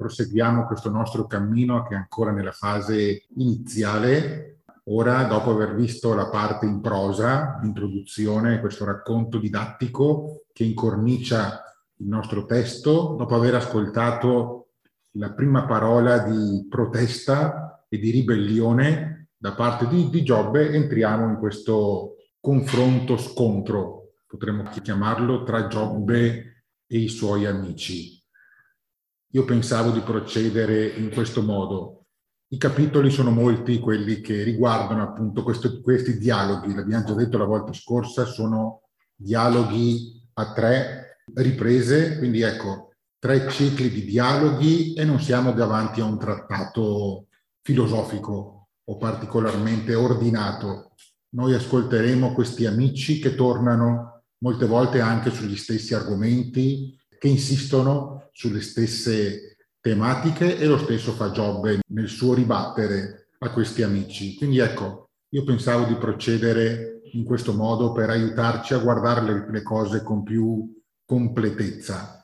proseguiamo questo nostro cammino che è ancora nella fase iniziale. Ora, dopo aver visto la parte in prosa, l'introduzione, questo racconto didattico che incornicia il nostro testo, dopo aver ascoltato la prima parola di protesta e di ribellione da parte di Giobbe, entriamo in questo confronto, scontro, potremmo chiamarlo, tra Giobbe e i suoi amici. Io pensavo di procedere in questo modo. I capitoli sono molti, quelli che riguardano appunto questi dialoghi. L'abbiamo già detto la volta scorsa, sono dialoghi a 3 riprese, quindi ecco, 3 cicli di dialoghi e non siamo davanti a un trattato filosofico o particolarmente ordinato. Noi ascolteremo questi amici che tornano molte volte anche sugli stessi argomenti, che insistono sulle stesse tematiche, e lo stesso fa Giobbe nel suo ribattere a questi amici. Quindi ecco, io pensavo di procedere in questo modo per aiutarci a guardare le cose con più completezza.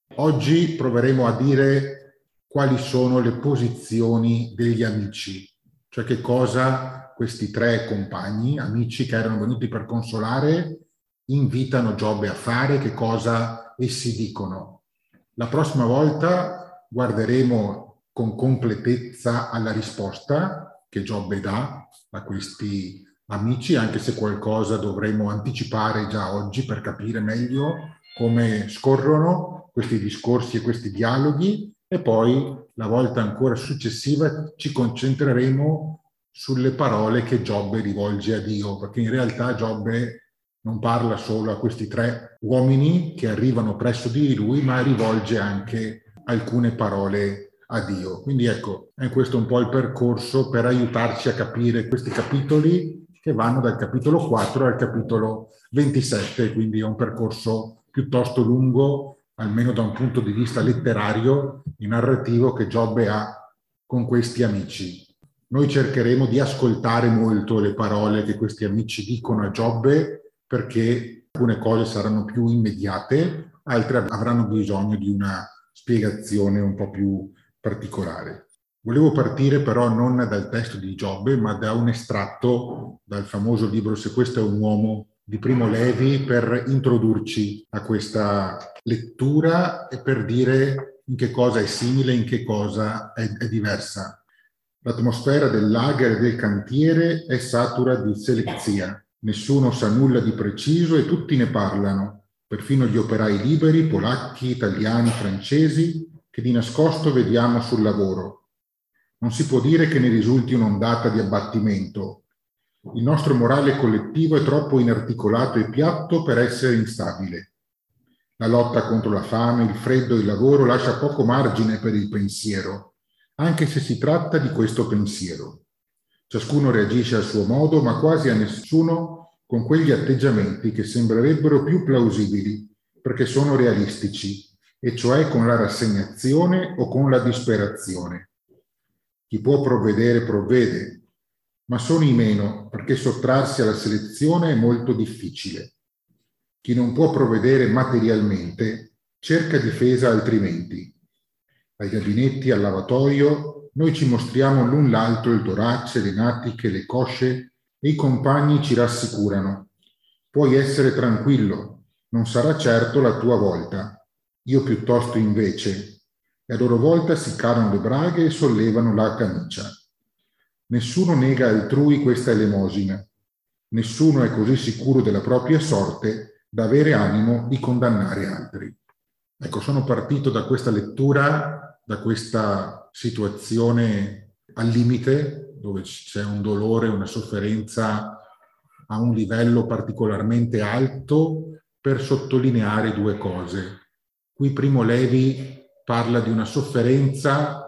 Oggi proveremo a dire quali sono le posizioni degli amici, cioè che cosa questi 3 compagni, amici che erano venuti per consolare, invitano Giobbe a fare, che cosa essi dicono. La prossima volta guarderemo con completezza alla risposta che Giobbe dà a questi amici, anche se qualcosa dovremo anticipare già oggi per capire meglio come scorrono questi discorsi e questi dialoghi, e poi la volta ancora successiva ci concentreremo sulle parole che Giobbe rivolge a Dio, perché in realtà Giobbe non parla solo a questi 3 uomini che arrivano presso di lui, ma rivolge anche alcune parole a Dio. Quindi ecco, è questo un po' il percorso per aiutarci a capire questi capitoli che vanno dal capitolo 4 al capitolo 27, quindi è un percorso piuttosto lungo, almeno da un punto di vista letterario e narrativo, che Giobbe ha con questi amici. Noi cercheremo di ascoltare molto le parole che questi amici dicono a Giobbe, perché alcune cose saranno più immediate, altre avranno bisogno di una spiegazione un po' più particolare. Volevo partire però non dal testo di Giobbe, ma da un estratto dal famoso libro Se questo è un uomo di Primo Levi, per introdurci a questa lettura e per dire in che cosa è simile, in che cosa è diversa. L'atmosfera del lager e del cantiere è satura di selezia. Nessuno sa nulla di preciso e tutti ne parlano, perfino gli operai liberi, polacchi, italiani, francesi, che di nascosto vediamo sul lavoro. Non si può dire che ne risulti un'ondata di abbattimento. Il nostro morale collettivo è troppo inarticolato e piatto per essere instabile. La lotta contro la fame, il freddo e il lavoro lascia poco margine per il pensiero, anche se si tratta di questo pensiero. Ciascuno reagisce a suo modo, ma quasi a nessuno con quegli atteggiamenti che sembrerebbero più plausibili, perché sono realistici, e cioè con la rassegnazione o con la disperazione. Chi può provvedere, provvede, ma sono i meno, perché sottrarsi alla selezione è molto difficile. Chi non può provvedere materialmente cerca difesa altrimenti. Ai gabinetti, al lavatoio, noi ci mostriamo l'un l'altro il torace, le natiche, le cosce, e i compagni ci rassicurano. Puoi essere tranquillo, non sarà certo la tua volta. Io piuttosto invece. E a loro volta si calano le braghe e sollevano la camicia. Nessuno nega altrui questa elemosina. Nessuno è così sicuro della propria sorte da avere animo di condannare altri. Ecco, sono partito da questa lettura, da questa situazione al limite, dove c'è un dolore, una sofferenza a un livello particolarmente alto, per sottolineare 2 cose. Qui Primo Levi parla di una sofferenza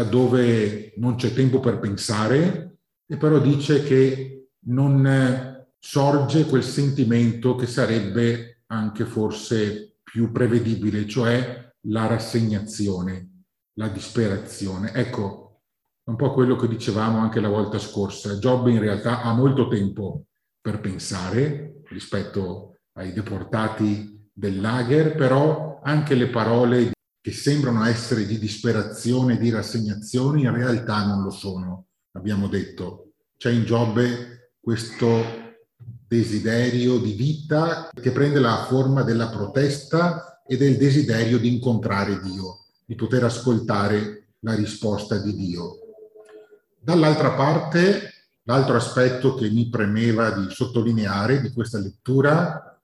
laddove non c'è tempo per pensare, e però dice che non sorge quel sentimento che sarebbe anche forse più prevedibile, cioè la rassegnazione, la disperazione. Ecco, un po' quello che dicevamo anche la volta scorsa. Giobbe in realtà ha molto tempo per pensare rispetto ai deportati del lager, però anche le parole che sembrano essere di disperazione, di rassegnazione, in realtà non lo sono, abbiamo detto. C'è in Giobbe questo desiderio di vita che prende la forma della protesta e del desiderio di incontrare Dio, di poter ascoltare la risposta di Dio. Dall'altra parte, l'altro aspetto che mi premeva di sottolineare di questa lettura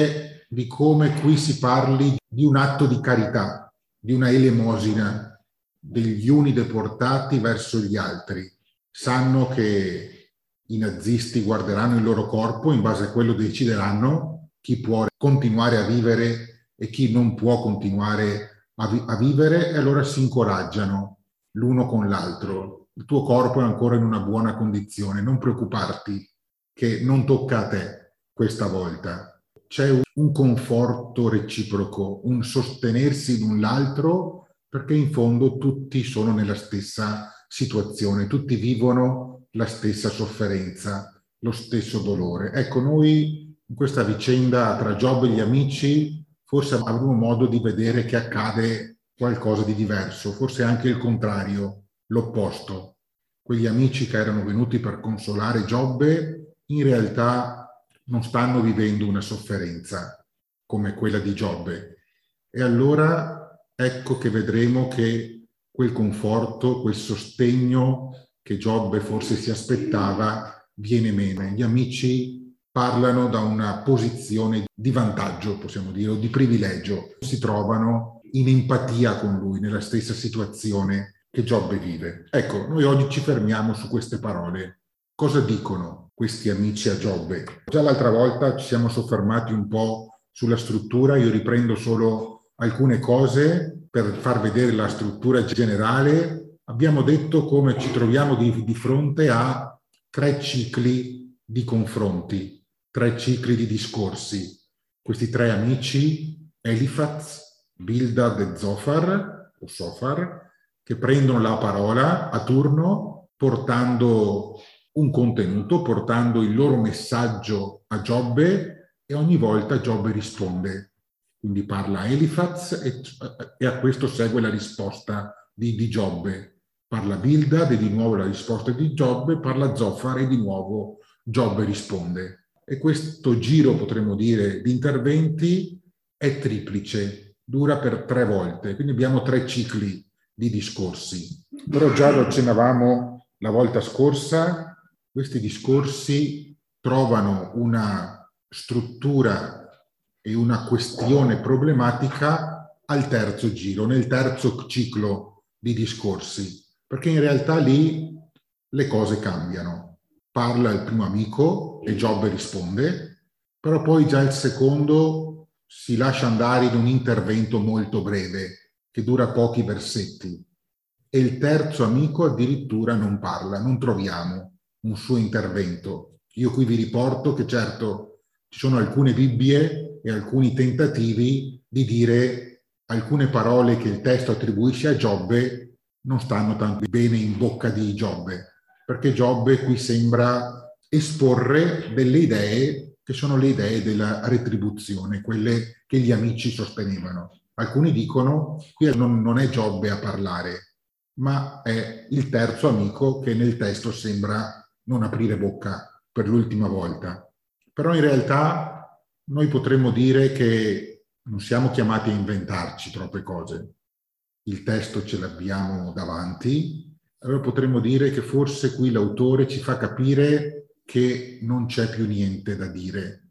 è di come qui si parli di un atto di carità, di una elemosina degli uni deportati verso gli altri. Sanno che i nazisti guarderanno il loro corpo, in base a quello decideranno chi può continuare a vivere e chi non può continuare a vivere, e allora si incoraggiano l'uno con l'altro. Il tuo corpo è ancora in una buona condizione, non preoccuparti che non tocca a te questa volta. C'è un conforto reciproco, un sostenersi l'un l'altro, perché in fondo tutti sono nella stessa situazione, tutti vivono la stessa sofferenza, lo stesso dolore. Ecco, noi in questa vicenda tra Giobbe e gli amici forse avremo modo di vedere che accade qualcosa di diverso, forse anche il contrario, l'opposto. Quegli amici che erano venuti per consolare Giobbe in realtà non stanno vivendo una sofferenza come quella di Giobbe. E allora ecco che vedremo che quel conforto, quel sostegno che Giobbe forse si aspettava viene meno. Gli amici parlano da una posizione di vantaggio, possiamo dire, o di privilegio. Si trovano in empatia con lui, nella stessa situazione che Giobbe vive. Ecco, noi oggi ci fermiamo su queste parole. Cosa dicono questi amici a Giobbe? Già l'altra volta ci siamo soffermati un po' sulla struttura, io riprendo solo alcune cose per far vedere la struttura generale. Abbiamo detto come ci troviamo di fronte a 3 cicli di confronti, 3 cicli di discorsi. Questi 3 amici, Elifaz, Bildad e Zofar, o Sofar, che prendono la parola a turno portando un contenuto, portando il loro messaggio a Giobbe, e ogni volta Giobbe risponde. Quindi parla Elifaz e a questo segue la risposta di Giobbe. Parla Bildad e di nuovo la risposta di Giobbe, parla Zofar e di nuovo Giobbe risponde. E questo giro, potremmo dire, di interventi è triplice, dura per 3 volte, quindi abbiamo 3 cicli di discorsi. Però già lo accennavamo la volta scorsa, questi discorsi trovano una struttura e una questione problematica al terzo giro, nel terzo ciclo di discorsi, perché in realtà lì le cose cambiano. Parla il primo amico e Giobbe risponde, però poi già il secondo si lascia andare in un intervento molto breve, che dura pochi versetti, e il terzo amico addirittura non parla, non troviamo un suo intervento. Io qui vi riporto che certo ci sono alcune Bibbie e alcuni tentativi di dire alcune parole che il testo attribuisce a Giobbe non stanno tanto bene in bocca di Giobbe, perché Giobbe qui sembra esporre delle idee che sono le idee della retribuzione, quelle che gli amici sostenevano. Alcuni dicono qui non è Giobbe a parlare, ma è il terzo amico che nel testo sembra non aprire bocca per l'ultima volta. Però in realtà noi potremmo dire che non siamo chiamati a inventarci troppe cose. Il testo ce l'abbiamo davanti, allora potremmo dire che forse qui l'autore ci fa capire che non c'è più niente da dire,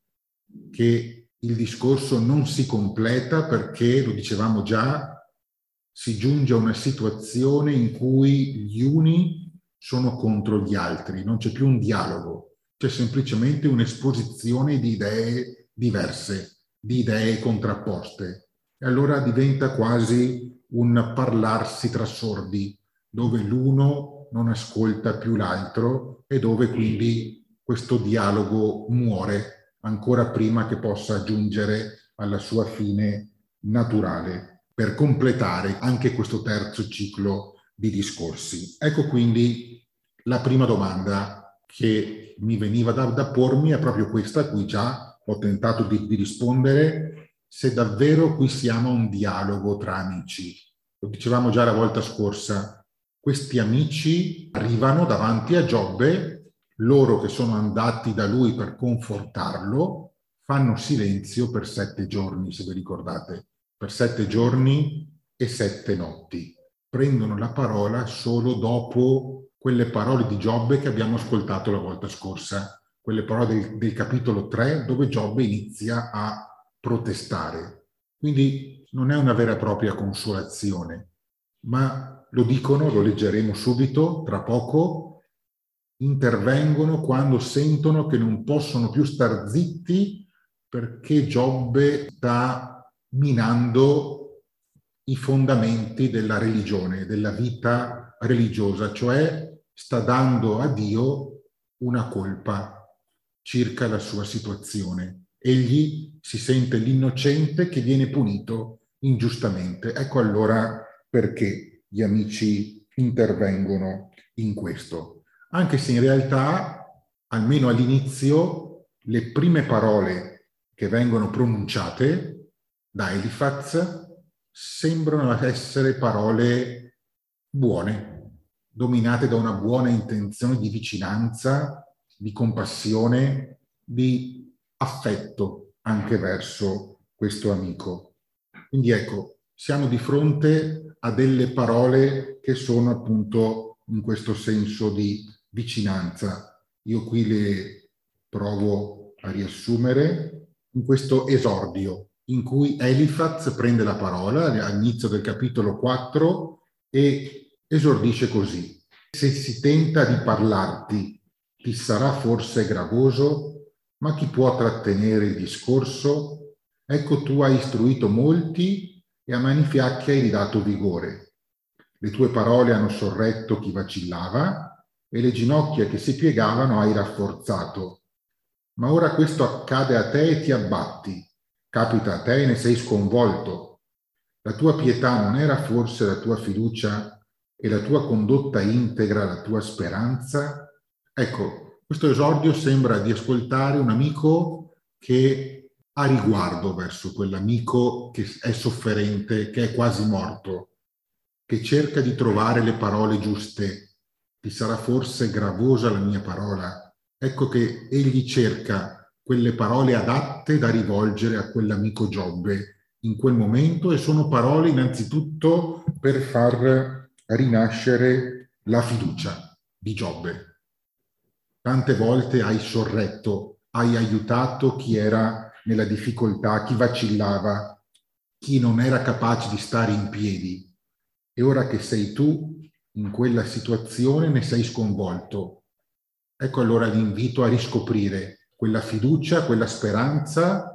che il discorso non si completa perché, lo dicevamo già, si giunge a una situazione in cui gli uni sono contro gli altri, non c'è più un dialogo, c'è semplicemente un'esposizione di idee diverse, di idee contrapposte. E allora diventa quasi un parlarsi tra sordi, dove l'uno non ascolta più l'altro e dove quindi questo dialogo muore ancora prima che possa giungere alla sua fine naturale, per completare anche questo terzo ciclo di discorsi. Ecco quindi la prima domanda che mi veniva da pormi è proprio questa, a cui già ho tentato di rispondere, se davvero qui siamo a un dialogo tra amici. Lo dicevamo già la volta scorsa, questi amici arrivano davanti a Giobbe, loro che sono andati da lui per confortarlo, fanno silenzio per 7 giorni, se vi ricordate, per 7 giorni e 7 notti. Prendono la parola solo dopo quelle parole di Giobbe che abbiamo ascoltato la volta scorsa, quelle parole del capitolo 3, dove Giobbe inizia a protestare. Quindi non è una vera e propria consolazione, ma lo dicono, lo leggeremo subito, tra poco, intervengono quando sentono che non possono più star zitti perché Giobbe sta minando i fondamenti della religione, della vita religiosa, cioè sta dando a Dio una colpa circa la sua situazione. Egli si sente l'innocente che viene punito ingiustamente. Ecco allora perché gli amici intervengono in questo. Anche se in realtà, almeno all'inizio, le prime parole che vengono pronunciate da Elifaz sembrano essere parole buone, dominate da una buona intenzione di vicinanza, di compassione, di affetto anche verso questo amico. Quindi ecco, siamo di fronte a delle parole che sono appunto in questo senso di vicinanza. Io qui le provo a riassumere in questo esordio in cui Elifaz prende la parola all'inizio del capitolo 4 e esordisce così: se si tenta di parlarti, ti sarà forse gravoso, ma chi può trattenere il discorso? Ecco, tu hai istruito molti e a mani fiacche hai ridato vigore. Le tue parole hanno sorretto chi vacillava e le ginocchia che si piegavano hai rafforzato. Ma ora questo accade a te e ti abbatti. Capita a te e ne sei sconvolto. La tua pietà non era forse la tua fiducia e la tua condotta integra la tua speranza? Ecco, questo esordio sembra di ascoltare un amico che ha riguardo verso quell'amico che è sofferente, che è quasi morto, che cerca di trovare le parole giuste. Ti sarà forse gravosa la mia parola? Ecco che egli cerca quelle parole adatte da rivolgere a quell'amico Giobbe in quel momento, e sono parole innanzitutto per far rinascere la fiducia di Giobbe. Tante volte hai sorretto, hai aiutato chi era nella difficoltà, chi vacillava, chi non era capace di stare in piedi. E ora che sei tu in quella situazione ne sei sconvolto. Ecco allora l'invito a riscoprire quella fiducia, quella speranza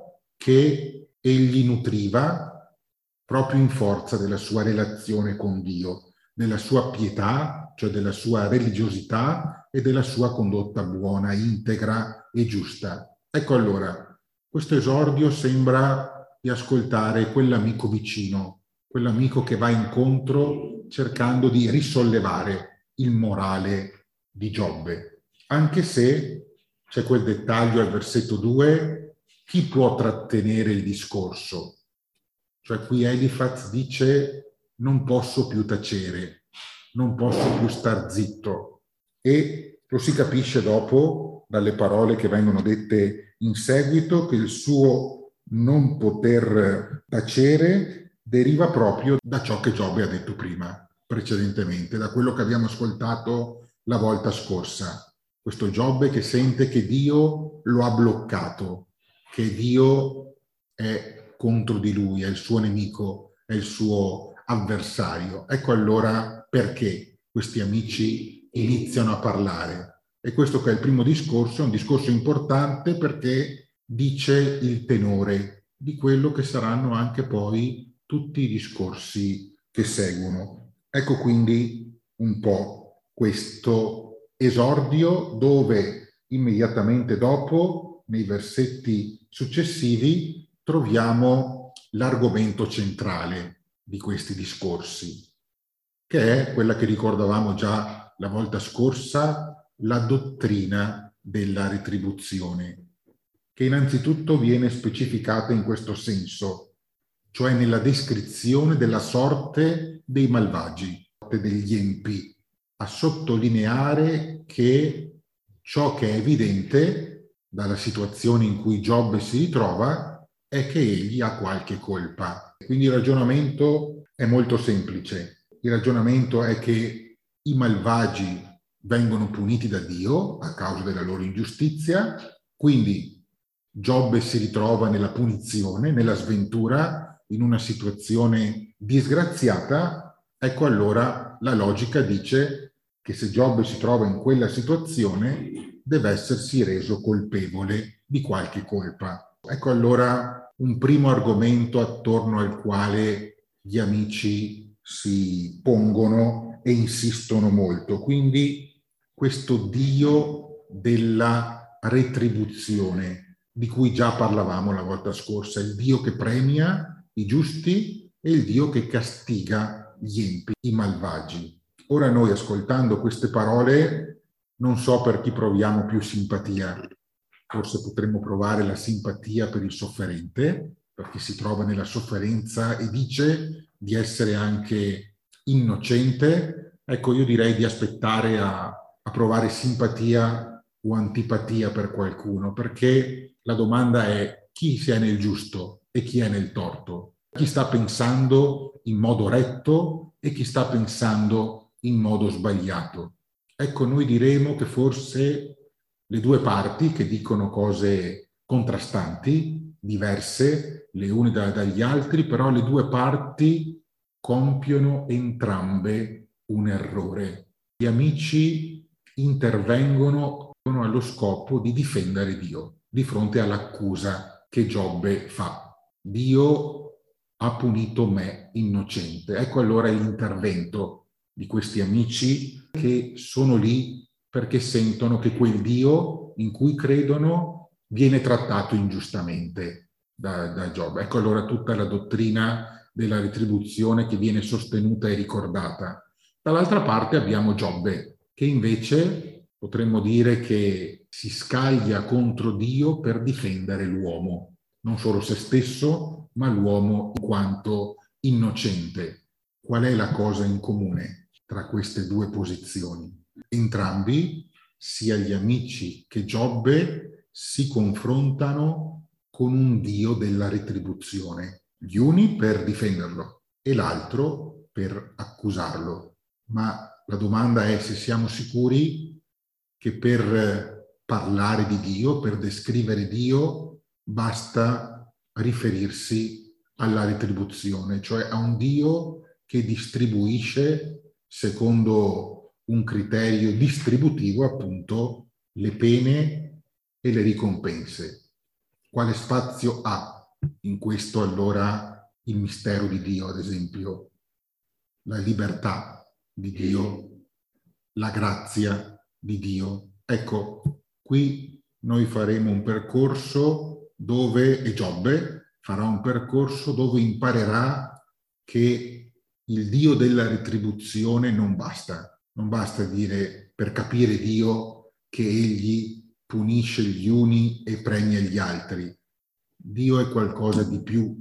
che egli nutriva proprio in forza della sua relazione con Dio, della sua pietà, cioè della sua religiosità e della sua condotta buona, integra e giusta. Ecco allora, questo esordio sembra di ascoltare quell'amico vicino, quell'amico che va incontro cercando di risollevare il morale di Giobbe. Anche se c'è quel dettaglio al versetto 2, chi può trattenere il discorso? Cioè qui Elifaz dice non posso più tacere, non posso più star zitto, e lo si capisce dopo dalle parole che vengono dette in seguito che il suo non poter tacere deriva proprio da ciò che Giobbe ha detto prima, precedentemente, da quello che abbiamo ascoltato la volta scorsa. Questo Giobbe che sente che Dio lo ha bloccato, che Dio è contro di lui, è il suo nemico, è il suo avversario. Ecco allora perché questi amici iniziano a parlare. E questo che è il primo discorso è un discorso importante perché dice il tenore di quello che saranno anche poi tutti i discorsi che seguono. Ecco quindi un po' questo esordio dove immediatamente dopo, nei versetti successivi, troviamo l'argomento centrale di questi discorsi, che è quella che ricordavamo già la volta scorsa, la dottrina della retribuzione, che innanzitutto viene specificata in questo senso, cioè nella descrizione della sorte dei malvagi, degli empi, a sottolineare che ciò che è evidente dalla situazione in cui Giobbe si ritrova è che egli ha qualche colpa. Quindi il ragionamento è molto semplice. Il ragionamento è che i malvagi vengono puniti da Dio a causa della loro ingiustizia, quindi Giobbe si ritrova nella punizione, nella sventura, in una situazione disgraziata. Ecco, allora la logica dice che se Giobbe si trova in quella situazione deve essersi reso colpevole di qualche colpa. Ecco allora un primo argomento attorno al quale gli amici si pongono e insistono molto. Quindi questo Dio della retribuzione, di cui già parlavamo la volta scorsa, il Dio che premia i giusti e il Dio che castiga gli empi, i malvagi. Ora noi, ascoltando queste parole, non so per chi proviamo più simpatia. Forse potremmo provare la simpatia per il sofferente, per chi si trova nella sofferenza e dice di essere anche innocente. Ecco, io direi di aspettare a provare simpatia o antipatia per qualcuno, perché la domanda è chi è nel giusto e chi è nel torto. Chi sta pensando in modo retto e chi sta pensando in modo sbagliato. Ecco, noi diremo che forse le due parti che dicono cose contrastanti, diverse le une dagli altri, però le due parti compiono entrambe un errore. Gli amici intervengono allo scopo di difendere Dio di fronte all'accusa che Giobbe fa. Dio ha punito me innocente. Ecco allora l'intervento di questi amici che sono lì perché sentono che quel Dio in cui credono viene trattato ingiustamente da Giobbe. Ecco allora tutta la dottrina della retribuzione che viene sostenuta e ricordata. Dall'altra parte abbiamo Giobbe, che invece potremmo dire che si scaglia contro Dio per difendere l'uomo, non solo se stesso, ma l'uomo in quanto innocente. Qual è la cosa in comune tra queste due posizioni? Entrambi, sia gli amici che Giobbe, si confrontano con un Dio della retribuzione, gli uni per difenderlo e l'altro per accusarlo. Ma la domanda è se siamo sicuri che per parlare di Dio, per descrivere Dio, basta riferirsi alla retribuzione, cioè a un Dio che distribuisce secondo un criterio distributivo appunto le pene e le ricompense. Quale spazio ha in questo allora il mistero di Dio, ad esempio? La libertà di Dio, la grazia di Dio. Ecco, qui noi faremo un percorso dove, e Giobbe farà un percorso dove imparerà che il Dio della retribuzione non basta. Non basta dire per capire Dio che egli punisce gli uni e premia gli altri. Dio è qualcosa di più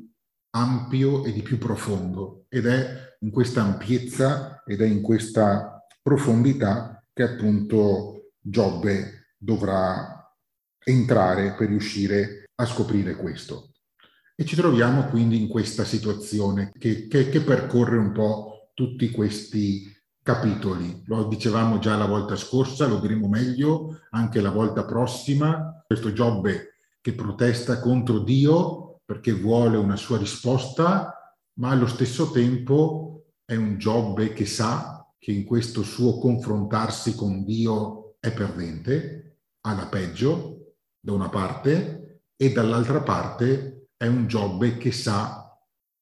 ampio e di più profondo ed è in questa ampiezza ed è in questa profondità che appunto Giobbe dovrà entrare per riuscire a scoprire questo. E ci troviamo quindi in questa situazione che percorre un po' tutti questi capitoli. Lo dicevamo già la volta scorsa, lo diremo meglio anche la volta prossima. Questo Giobbe che protesta contro Dio perché vuole una sua risposta, ma allo stesso tempo è un Giobbe che sa che in questo suo confrontarsi con Dio è perdente, alla peggio, da una parte, e dall'altra parte è un Giobbe che sa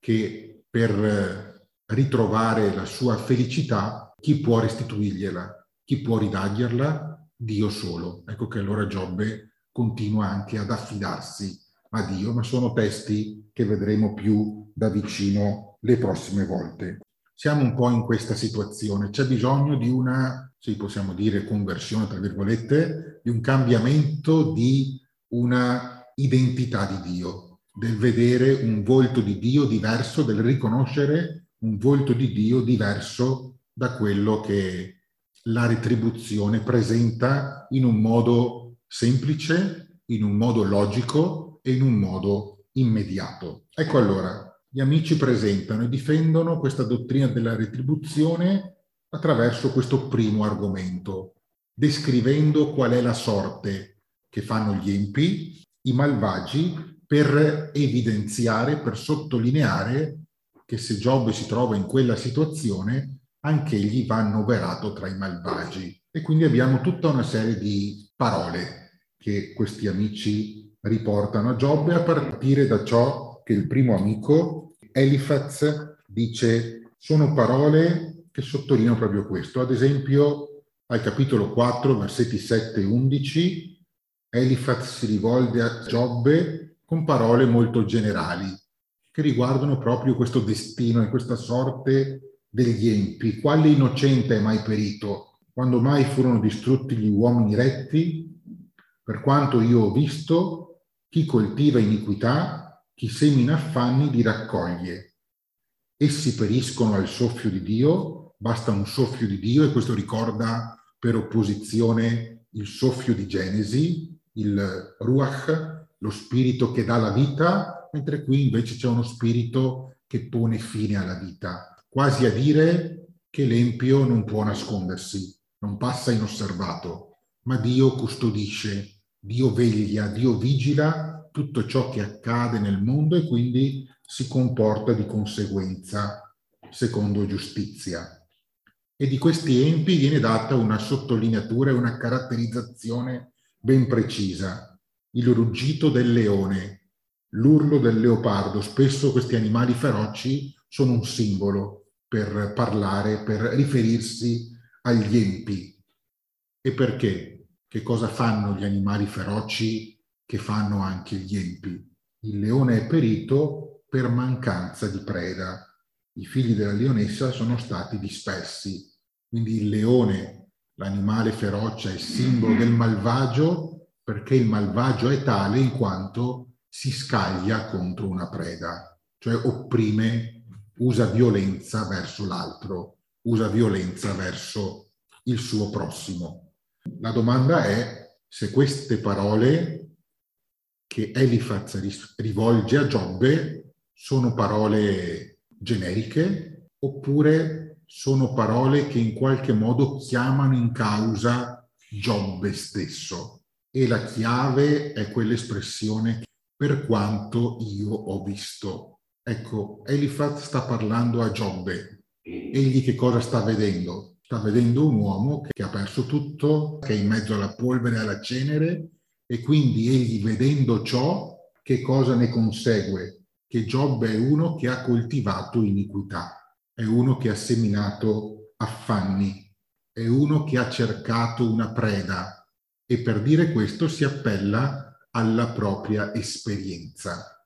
che per ritrovare la sua felicità, chi può restituirgliela, chi può ridargliela? Dio solo. Ecco che allora Giobbe continua anche ad affidarsi a Dio, ma sono testi che vedremo più da vicino le prossime volte. Siamo un po' in questa situazione, c'è bisogno di una, sì, possiamo dire conversione, tra virgolette, di un cambiamento, di una identità di Dio, del vedere un volto di Dio diverso, del riconoscere un volto di Dio diverso da quello che la retribuzione presenta in un modo semplice, in un modo logico e in un modo immediato. Ecco allora, gli amici presentano e difendono questa dottrina della retribuzione attraverso questo primo argomento, descrivendo qual è la sorte che fanno gli empi, i malvagi, per evidenziare, per sottolineare che se Giobbe si trova in quella situazione, anche egli va annoverato tra i malvagi. E quindi abbiamo tutta una serie di parole che questi amici riportano a Giobbe, a partire da ciò che il primo amico, Elifaz, dice sono parole che sottolineano proprio questo. Ad esempio, al capitolo 4, versetti 7 e 11, Elifaz si rivolge a Giobbe con parole molto generali che riguardano proprio questo destino e questa sorte degli empi. Quale innocente è mai perito? Quando mai furono distrutti gli uomini retti? Per quanto io ho visto, chi coltiva iniquità, chi semina affanni li raccoglie. Essi periscono al soffio di Dio, basta un soffio di Dio, e questo ricorda per opposizione il soffio di Genesi, il Ruach, lo spirito che dà la vita, mentre qui invece c'è uno spirito che pone fine alla vita, quasi a dire che l'empio non può nascondersi, non passa inosservato, ma Dio custodisce, Dio veglia, Dio vigila tutto ciò che accade nel mondo e quindi si comporta di conseguenza secondo giustizia. E di questi empi viene data una sottolineatura e una caratterizzazione ben precisa. Il ruggito del leone, l'urlo del leopardo, spesso questi animali feroci sono un simbolo per parlare, per riferirsi agli empi. E perché? Che cosa fanno gli animali feroci che fanno anche gli empi? Il leone è perito per mancanza di preda. I figli della leonessa sono stati dispersi. Quindi il leone, l'animale feroce, è simbolo del malvagio perché il malvagio è tale in quanto si scaglia contro una preda, cioè opprime, usa violenza verso l'altro, usa violenza verso il suo prossimo. La domanda è se queste parole che Elifaz rivolge a Giobbe sono parole generiche oppure sono parole che in qualche modo chiamano in causa Giobbe stesso. E la chiave è quell'espressione per quanto io ho visto. Ecco, Elifaz sta parlando a Giobbe. Egli che cosa sta vedendo? Sta vedendo un uomo che ha perso tutto, che è in mezzo alla polvere e alla cenere, e quindi egli, vedendo ciò, che cosa ne consegue? Che Giobbe è uno che ha coltivato iniquità, è uno che ha seminato affanni, è uno che ha cercato una preda, e per dire questo si appella alla propria esperienza.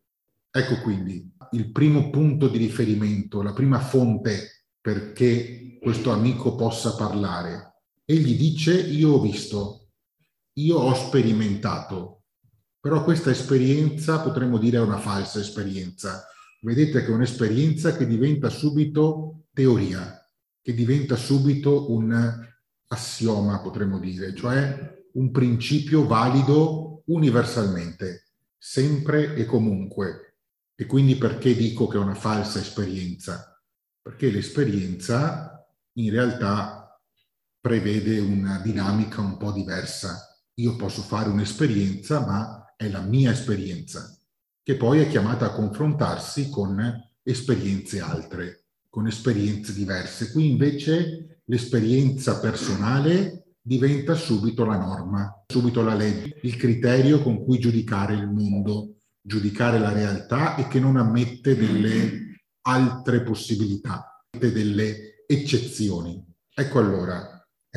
Ecco quindi il primo punto di riferimento, la prima fonte perché questo amico possa parlare. Egli dice: io ho visto, io ho sperimentato, però questa esperienza potremmo dire è una falsa esperienza. Vedete che è un'esperienza che diventa subito teoria, che diventa subito un assioma, potremmo dire, cioè un principio valido universalmente, sempre e comunque. E quindi perché dico che è una falsa esperienza? Perché l'esperienza in realtà prevede una dinamica un po' diversa. Io posso fare un'esperienza, ma è la mia esperienza, che poi è chiamata a confrontarsi con esperienze altre, con esperienze diverse. Qui invece l'esperienza personale diventa subito la norma, subito la legge, il criterio con cui giudicare il mondo, giudicare la realtà, e che non ammette delle altre possibilità, delle eccezioni. Ecco allora,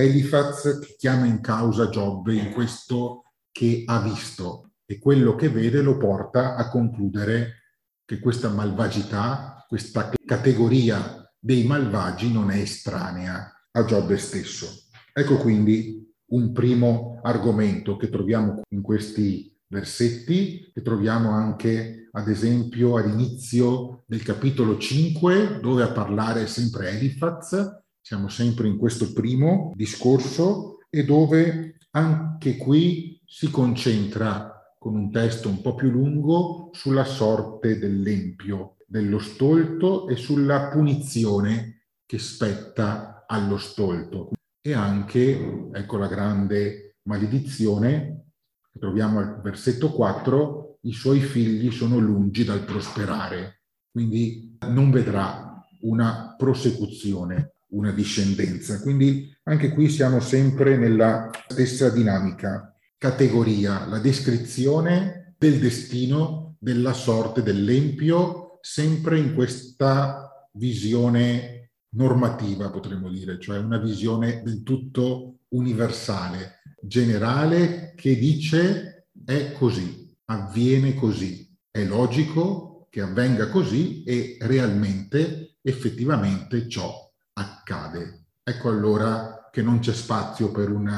Elifaz chiama in causa Giobbe in questo che ha visto, e quello che vede lo porta a concludere che questa malvagità, questa categoria dei malvagi non è estranea a Giobbe stesso. Ecco quindi un primo argomento che troviamo in questi versetti che troviamo anche, ad esempio, all'inizio del capitolo 5, dove a parlare è sempre Elifaz. Siamo sempre in questo primo discorso e dove anche qui si concentra con un testo un po' più lungo sulla sorte dell'empio, dello stolto e sulla punizione che spetta allo stolto. E anche, ecco la grande maledizione, che troviamo al versetto 4, i suoi figli sono lungi dal prosperare, quindi non vedrà una prosecuzione, una discendenza. Quindi anche qui siamo sempre nella stessa dinamica, categoria, la descrizione del destino, della sorte dell'empio, sempre in questa visione normativa, potremmo dire, cioè una visione del tutto universale, generale, che dice è così, avviene così, è logico che avvenga così e realmente, effettivamente ciò accade. Ecco allora che non c'è spazio per un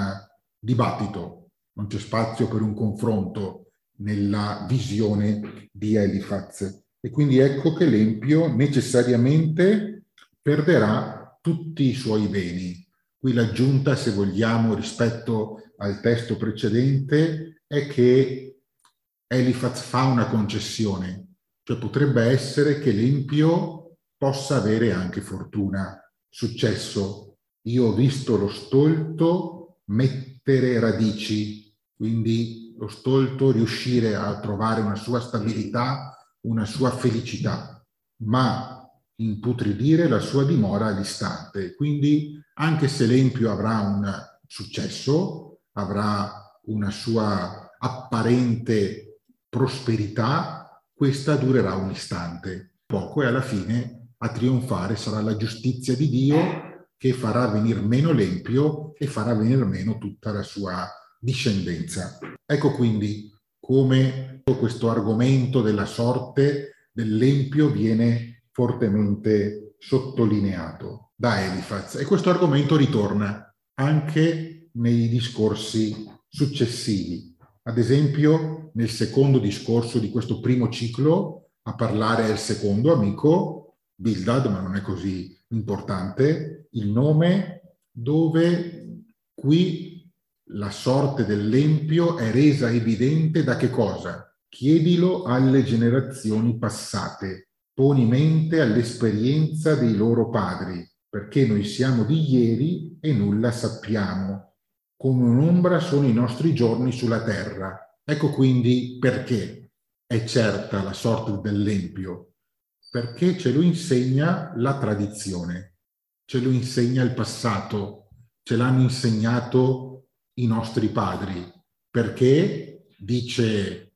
dibattito, non c'è spazio per un confronto nella visione di Elifaz. E quindi ecco che l'empio necessariamente perderà tutti i suoi beni. Qui l'aggiunta, se vogliamo, rispetto al testo precedente, è che Elifaz fa una concessione, cioè potrebbe essere che l'empio possa avere anche fortuna, successo. Io ho visto lo stolto mettere radici, quindi lo stolto riuscire a trovare una sua stabilità, una sua felicità, ma imputridire la sua dimora all'istante. Quindi anche se l'empio avrà un successo, avrà una sua apparente prosperità, questa durerà un istante, poco, e alla fine a trionfare sarà la giustizia di Dio che farà venir meno l'empio e farà venir meno tutta la sua discendenza. Ecco quindi come questo argomento della sorte dell'empio viene fortemente sottolineato da Elifaz, e questo argomento ritorna anche nei discorsi successivi. Ad esempio, nel secondo discorso di questo primo ciclo, a parlare è il secondo amico, Bildad, ma non è così importante, il nome, dove qui la sorte dell'empio è resa evidente da che cosa? Chiedilo alle generazioni passate, poni mente all'esperienza dei loro padri, perché noi siamo di ieri e nulla sappiamo. Come un'ombra sono i nostri giorni sulla terra. Ecco quindi perché è certa la sorte dell'empio, perché ce lo insegna la tradizione, ce lo insegna il passato, ce l'hanno insegnato i nostri padri, perché, dice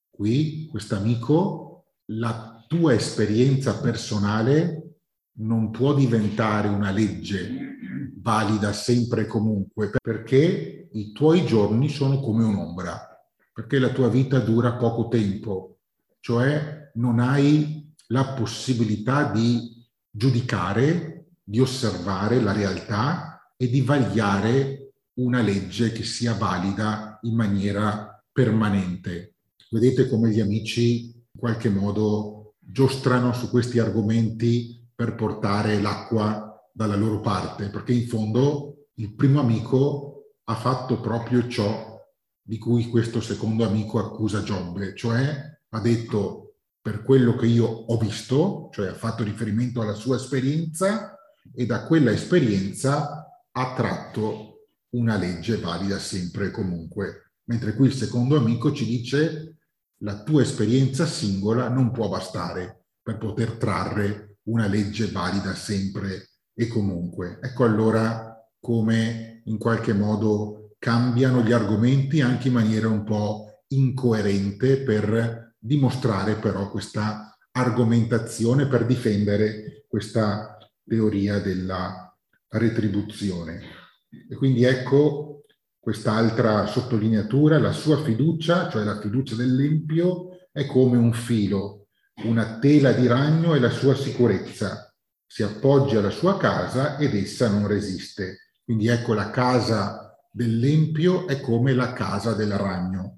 qui quest'amico, la tua esperienza personale non può diventare una legge valida sempre e comunque, perché i tuoi giorni sono come un'ombra, perché la tua vita dura poco tempo, cioè non hai la possibilità di giudicare, di osservare la realtà e di vagliare una legge che sia valida in maniera permanente. Vedete come gli amici in qualche modo giostrano su questi argomenti per portare l'acqua dalla loro parte, perché in fondo il primo amico ha fatto proprio ciò di cui questo secondo amico accusa Giobbe, cioè ha detto per quello che io ho visto, cioè ha fatto riferimento alla sua esperienza e da quella esperienza ha tratto una legge valida sempre e comunque. Mentre qui il secondo amico ci dice la tua esperienza singola non può bastare per poter trarre una legge valida sempre e comunque. Ecco allora come in qualche modo cambiano gli argomenti anche in maniera un po' incoerente per dimostrare però questa argomentazione, per difendere questa teoria della retribuzione. E quindi ecco quest'altra sottolineatura, la sua fiducia, cioè la fiducia dell'empio, è come un filo, una tela di ragno è la sua sicurezza. Si appoggia alla sua casa ed essa non resiste. Quindi ecco la casa dell'empio è come la casa del ragno.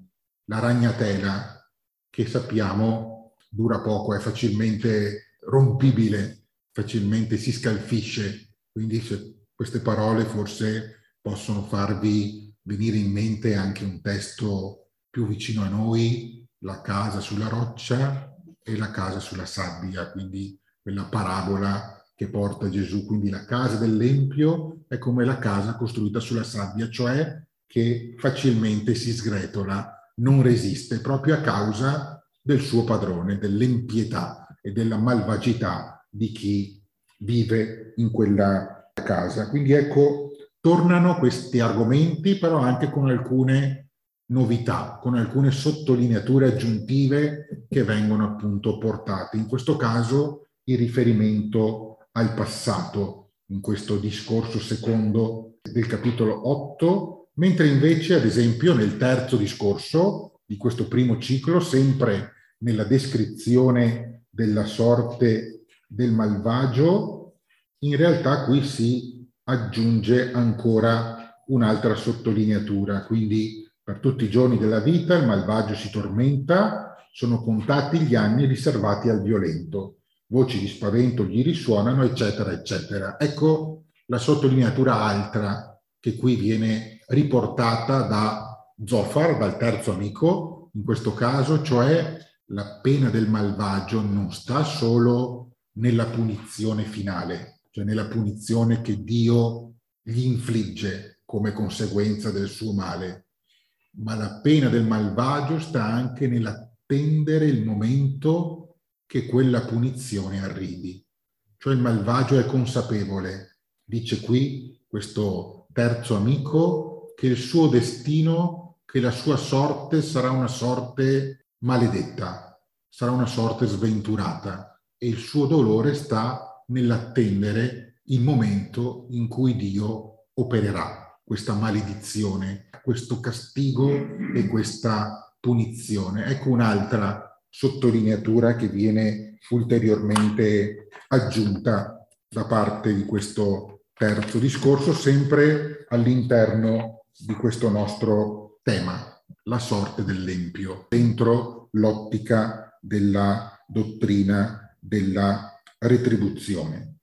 la ragnatela, che sappiamo dura poco, è facilmente rompibile, facilmente si scalfisce. Quindi queste parole forse possono farvi venire in mente anche un testo più vicino a noi, la casa sulla roccia e la casa sulla sabbia, quindi quella parabola che porta Gesù. Quindi la casa dell'empio è come la casa costruita sulla sabbia, cioè che facilmente si sgretola, non resiste, proprio a causa del suo padrone, dell'impietà e della malvagità di chi vive in quella casa. Quindi ecco, tornano questi argomenti, però anche con alcune novità, con alcune sottolineature aggiuntive che vengono appunto portate. In questo caso il riferimento al passato, in questo discorso secondo del capitolo 8, mentre invece, ad esempio, nel terzo discorso di questo primo ciclo, sempre nella descrizione della sorte del malvagio, in realtà qui si aggiunge ancora un'altra sottolineatura. Quindi per tutti i giorni della vita il malvagio si tormenta, sono contati gli anni riservati al violento, voci di spavento gli risuonano, eccetera, eccetera. Ecco la sottolineatura altra che qui viene riportata da Zofar, dal terzo amico, in questo caso, cioè la pena del malvagio non sta solo nella punizione finale, cioè nella punizione che Dio gli infligge come conseguenza del suo male, ma la pena del malvagio sta anche nell'attendere il momento che quella punizione arrivi. Cioè il malvagio è consapevole, dice qui questo terzo amico, che il suo destino, che la sua sorte sarà una sorte maledetta, sarà una sorte sventurata, e il suo dolore sta nell'attendere il momento in cui Dio opererà questa maledizione, questo castigo e questa punizione. Ecco un'altra sottolineatura che viene ulteriormente aggiunta da parte di questo terzo discorso, sempre all'interno di questo nostro tema, la sorte dell'empio, dentro l'ottica della dottrina della retribuzione.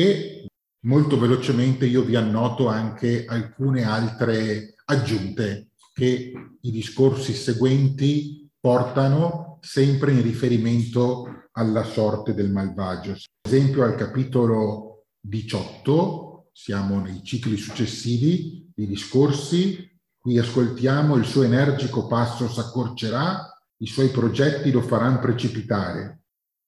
E molto velocemente io vi annoto anche alcune altre aggiunte che i discorsi seguenti portano sempre in riferimento alla sorte del malvagio. Ad esempio al capitolo 18, siamo nei cicli successivi di discorsi, qui ascoltiamo: il suo energico passo s'accorcerà, i suoi progetti lo faranno precipitare.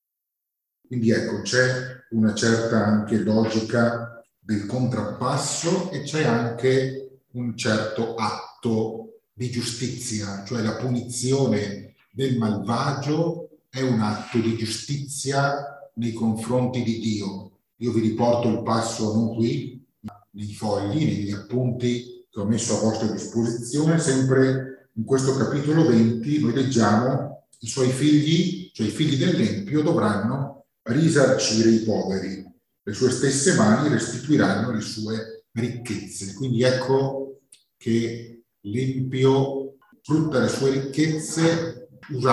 Quindi ecco, c'è una certa anche logica del contrappasso e c'è anche un certo atto di giustizia, cioè la punizione del malvagio è un atto di giustizia nei confronti di Dio. Io vi riporto il passo non qui, ma nei fogli, negli appunti che ho messo a vostra disposizione. Sempre in questo capitolo 20 noi leggiamo: i suoi figli, cioè i figli dell'empio, dovranno risarcire i poveri, le sue stesse mani restituiranno le sue ricchezze. Quindi ecco che l'empio sfrutta le sue ricchezze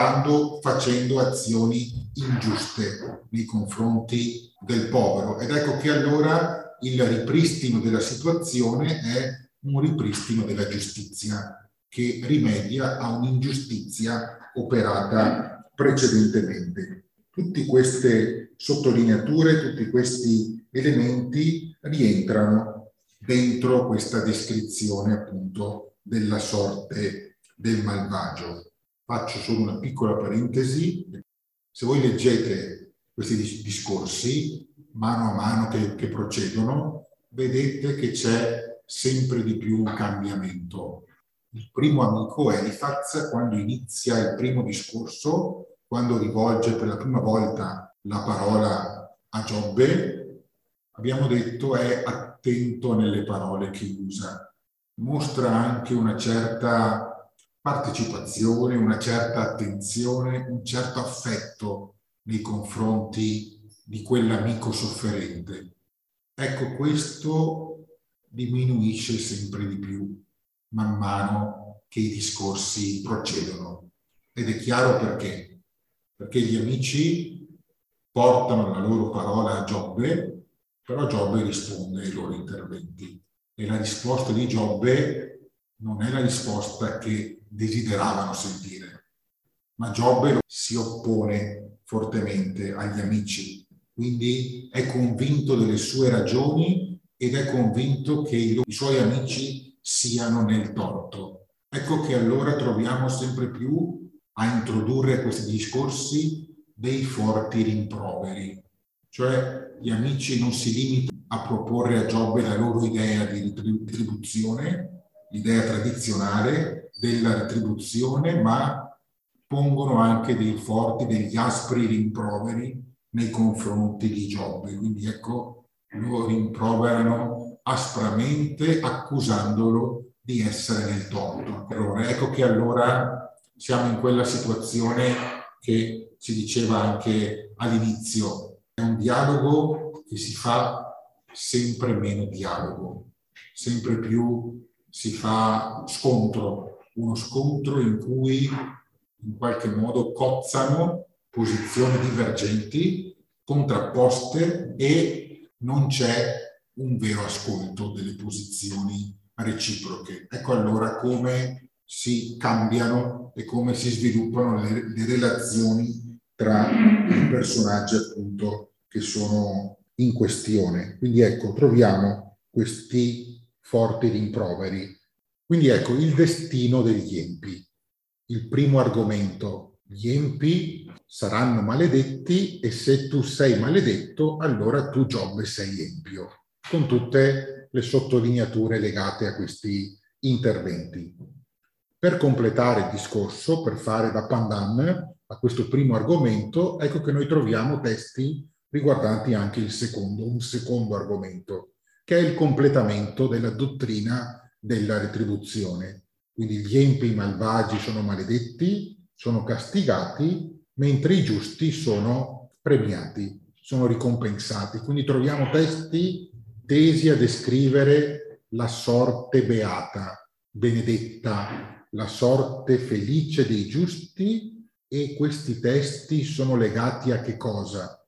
facendo azioni ingiuste nei confronti del povero. Ed ecco che allora il ripristino della situazione è un ripristino della giustizia che rimedia a un'ingiustizia operata precedentemente. Tutte queste sottolineature, tutti questi elementi rientrano dentro questa descrizione appunto della sorte del malvagio. Faccio solo una piccola parentesi: se voi leggete questi discorsi mano a mano che procedono, vedete che c'è sempre di più un cambiamento. Il primo amico, Elifaz, quando inizia il primo discorso, quando rivolge per la prima volta la parola a Giobbe, abbiamo detto è attento nelle parole che usa, mostra anche una certa partecipazione, una certa attenzione, un certo affetto nei confronti di quell'amico sofferente. Ecco, questo diminuisce sempre di più. man mano che i discorsi procedono. Ed è chiaro perché. Perché gli amici portano la loro parola a Giobbe, però Giobbe risponde ai loro interventi. E la risposta di Giobbe non è la risposta che desideravano sentire, ma Giobbe si oppone fortemente agli amici, quindi è convinto delle sue ragioni ed è convinto che i suoi amici siano nel torto. Ecco che allora troviamo sempre più a introdurre a questi discorsi dei forti rimproveri, cioè gli amici non si limitano a proporre a Giobbe la loro idea di retribuzione, l'idea tradizionale della retribuzione, ma pongono anche dei forti, degli aspri rimproveri nei confronti di Giobbe. Quindi ecco, lo rimproverano aspramente accusandolo di essere nel torto. Allora, ecco che allora siamo in quella situazione che si diceva anche all'inizio. È un dialogo che si fa sempre meno dialogo, sempre più si fa scontro, uno scontro in cui in qualche modo cozzano posizioni divergenti, contrapposte e non c'è un vero ascolto delle posizioni reciproche. Ecco allora come si cambiano e come si sviluppano le relazioni tra i personaggi appunto che sono in questione. Quindi ecco, troviamo questi forti rimproveri. Quindi ecco, il destino degli empi. Il primo argomento, gli empi saranno maledetti e se tu sei maledetto, allora tu Giobbe sei empio, con tutte le sottolineature legate a questi interventi. Per completare il discorso, per fare da pandan a questo primo argomento, ecco che noi troviamo testi riguardanti anche un secondo argomento, che è il completamento della dottrina della retribuzione. Quindi gli empi malvagi sono maledetti, sono castigati, mentre i giusti sono premiati, sono ricompensati. Quindi troviamo testi tesi a descrivere la sorte beata, benedetta, la sorte felice dei giusti, e questi testi sono legati a che cosa?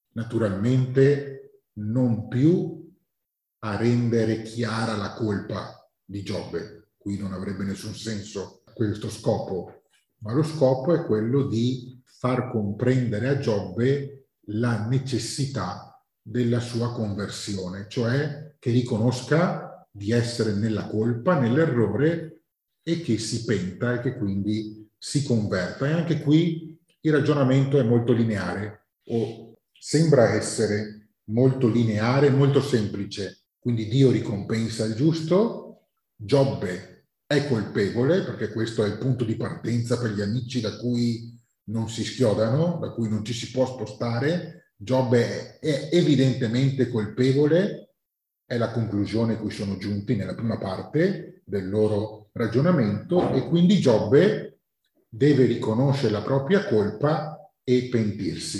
Naturalmente non più a rendere chiara la colpa di Giobbe. Qui non avrebbe nessun senso questo scopo, ma lo scopo è quello di far comprendere a Giobbe la necessità della sua conversione, cioè che riconosca di essere nella colpa, nell'errore e che si penta e che quindi si converta. E anche qui il ragionamento è molto lineare, o sembra essere molto lineare, molto semplice. Quindi Dio ricompensa il giusto, Giobbe è colpevole, perché questo è il punto di partenza per gli amici da cui non si schiodano, da cui non ci si può spostare. Giobbe è evidentemente colpevole, è la conclusione a cui sono giunti nella prima parte del loro ragionamento, e quindi Giobbe deve riconoscere la propria colpa e pentirsi.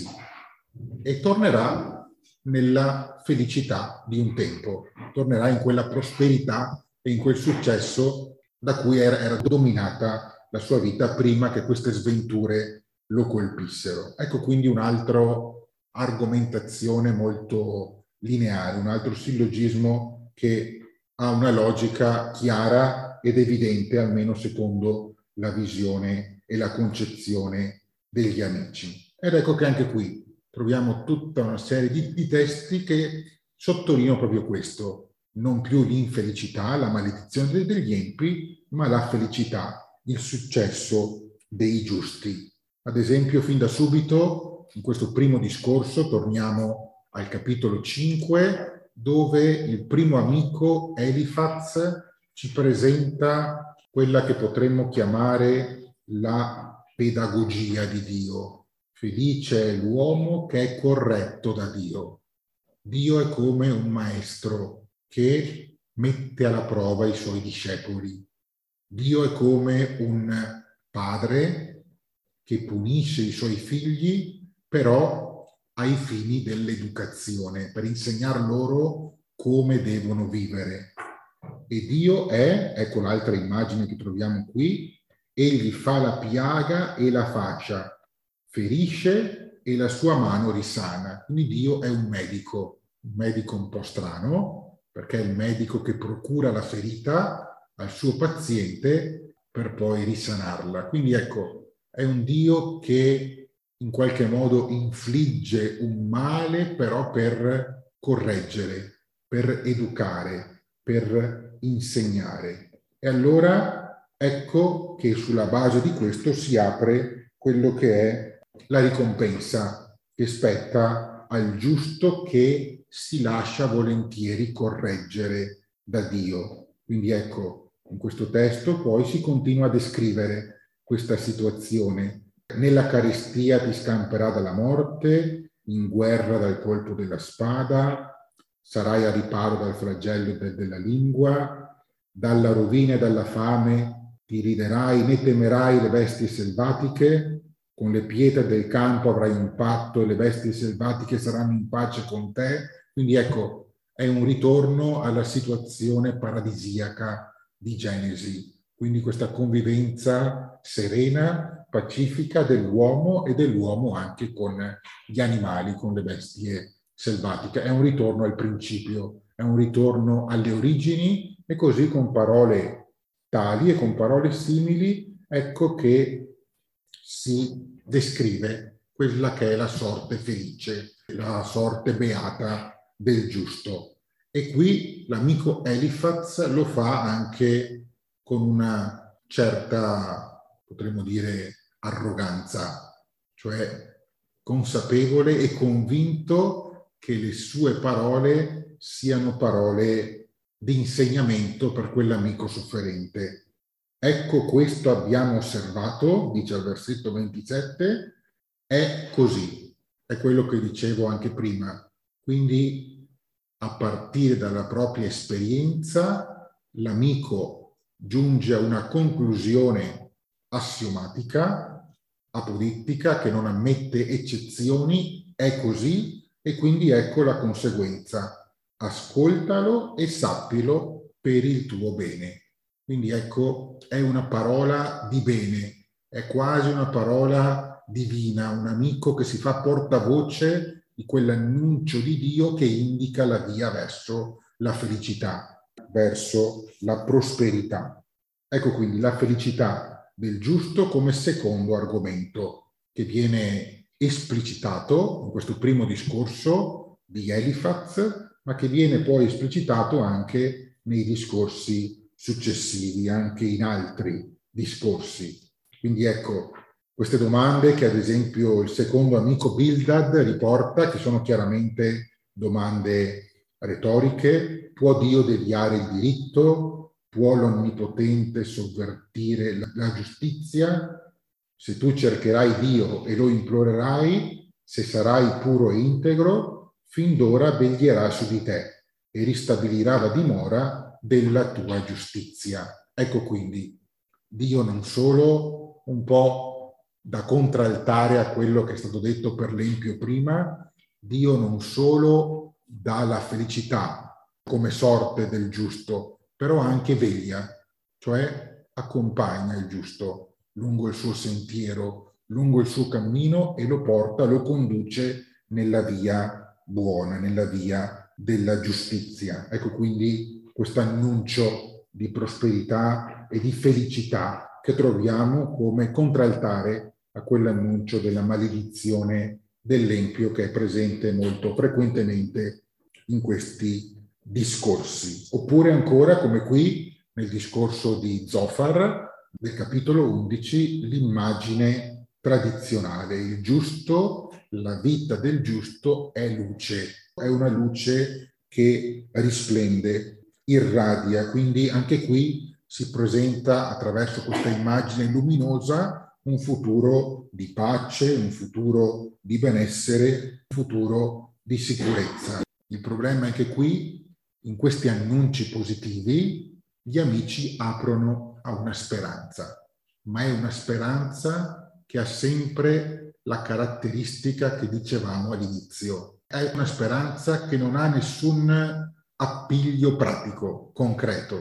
E tornerà nella felicità di un tempo, tornerà in quella prosperità e in quel successo da cui era dominata la sua vita prima che queste sventure lo colpissero. Ecco quindi un'altra argomentazione molto lineare, un altro sillogismo che ha una logica chiara ed evidente, almeno secondo la visione e la concezione degli amici. Ed ecco che anche qui troviamo tutta una serie di testi che sottolineano proprio questo, non più l'infelicità, la maledizione degli empi, ma la felicità, il successo dei giusti. Ad esempio, fin da subito, in questo primo discorso, torniamo al capitolo 5, dove il primo amico, Elifaz, ci presenta quella che potremmo chiamare la pedagogia di Dio. Felice è l'uomo che è corretto da Dio. Dio è come un maestro che mette alla prova i suoi discepoli. Dio è come un padre che punisce i suoi figli, però ai fini dell'educazione, per insegnar loro come devono vivere. e Dio è, ecco l'altra immagine che troviamo qui, egli fa la piaga e la fascia, ferisce e la sua mano risana. Quindi Dio è un medico un po' strano, perché è il medico che procura la ferita al suo paziente per poi risanarla. Quindi ecco, è un Dio che in qualche modo infligge un male, però per correggere, per educare, per insegnare. E allora ecco che sulla base di questo si apre quello che è la ricompensa che spetta al giusto che si lascia volentieri correggere da Dio. Quindi ecco, in questo testo poi si continua a descrivere questa situazione. Nella carestia ti scamperà dalla morte, in guerra dal colpo della spada, sarai a riparo dal flagello della lingua, dalla rovina e dalla fame ti riderai, né temerai le bestie selvatiche, con le pietre del campo avrai un patto e le bestie selvatiche saranno in pace con te. Quindi ecco, è un ritorno alla situazione paradisiaca di Genesi. Quindi questa convivenza serena, pacifica dell'uomo e dell'uomo anche con gli animali, con le bestie selvatiche. È un ritorno al principio, è un ritorno alle origini e così con parole tali e con parole simili, ecco che si descrive quella che è la sorte felice, la sorte beata del giusto. E qui l'amico Elifaz lo fa anche con una certa, potremmo dire, arroganza, cioè consapevole e convinto che le sue parole siano parole di insegnamento per quell'amico sofferente. Ecco, questo abbiamo osservato, dice al versetto 27, è così, è quello che dicevo anche prima. Quindi, a partire dalla propria esperienza, l'amico giunge a una conclusione assiomatica, apodittica, che non ammette eccezioni, è così, e quindi ecco la conseguenza. Ascoltalo e sappilo per il tuo bene. Quindi ecco, è una parola di bene, è quasi una parola divina, un amico che si fa portavoce di quell'annuncio di Dio che indica la via verso la felicità, verso la prosperità. Ecco quindi la felicità del giusto come secondo argomento che viene esplicitato in questo primo discorso di Elifaz, ma che viene poi esplicitato anche nei discorsi successivi, anche in altri discorsi. Quindi ecco, queste domande che ad esempio il secondo amico Bildad riporta, che sono chiaramente domande retoriche: può Dio deviare il diritto? Può l'Onnipotente sovvertire la giustizia? Se tu cercherai Dio e lo implorerai, se sarai puro e integro, fin d'ora veglierà su di te e ristabilirà la dimora della tua giustizia. Ecco quindi, Dio non solo un po' da contraltare a quello che è stato detto per l'empio prima, Dio non solo dà la felicità come sorte del giusto, però anche veglia, cioè accompagna il giusto lungo il suo sentiero, lungo il suo cammino e lo porta, lo conduce nella via buona, nella via della giustizia. Ecco quindi questo annuncio di prosperità e di felicità che troviamo come contraltare a quell'annuncio della maledizione dell'empio che è presente molto frequentemente in questi discorsi. Oppure ancora, come qui nel discorso di Zofar, del capitolo 11, l'immagine tradizionale. Il giusto, la vita del giusto è luce, è una luce che risplende, irradia. Quindi anche qui si presenta attraverso questa immagine luminosa un futuro di pace, un futuro di benessere, un futuro di sicurezza. Il problema è che qui, in questi annunci positivi, gli amici aprono a una speranza, ma è una speranza che ha sempre la caratteristica che dicevamo all'inizio. È una speranza che non ha nessun appiglio pratico, concreto.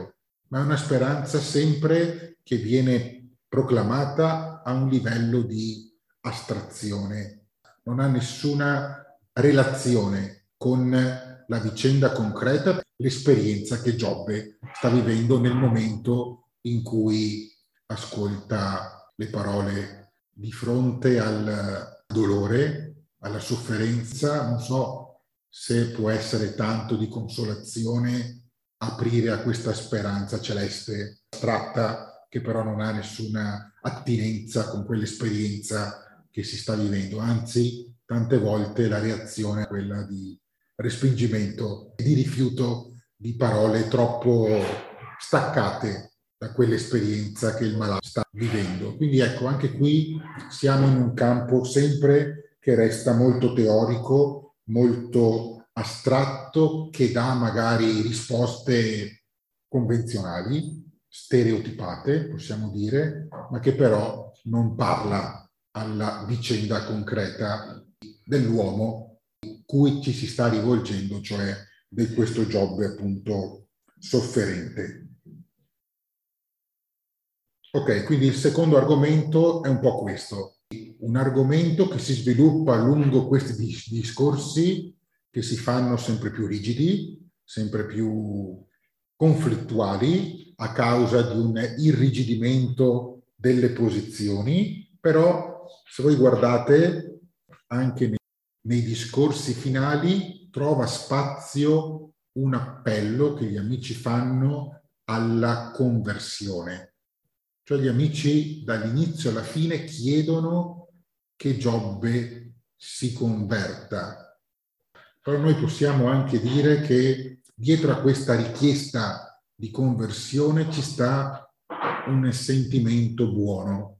ma è una speranza sempre che viene proclamata a un livello di astrazione, non ha nessuna relazione con la vicenda concreta, l'esperienza che Giobbe sta vivendo nel momento in cui ascolta le parole di fronte al dolore, alla sofferenza. Non so se può essere tanto di consolazione aprire a questa speranza celeste astratta che però non ha nessuna attinenza con quell'esperienza che si sta vivendo. Anzi, tante volte la reazione è quella di respingimento e di rifiuto di parole troppo staccate da quell'esperienza che il malato sta vivendo. Quindi ecco, anche qui siamo in un campo sempre che resta molto teorico, molto astratto, che dà magari risposte convenzionali, stereotipate, possiamo dire, ma che però non parla alla vicenda concreta dell'uomo cui ci si sta rivolgendo, cioè di questo Giobbe appunto sofferente. Ok, quindi il secondo argomento è un po' questo, un argomento che si sviluppa lungo questi discorsi che si fanno sempre più rigidi, sempre più conflittuali a causa di un irrigidimento delle posizioni, però se voi guardate anche nei discorsi finali trova spazio un appello che gli amici fanno alla conversione. Cioè gli amici dall'inizio alla fine chiedono che Giobbe si converta. Però noi possiamo anche dire che dietro a questa richiesta di conversione ci sta un sentimento buono,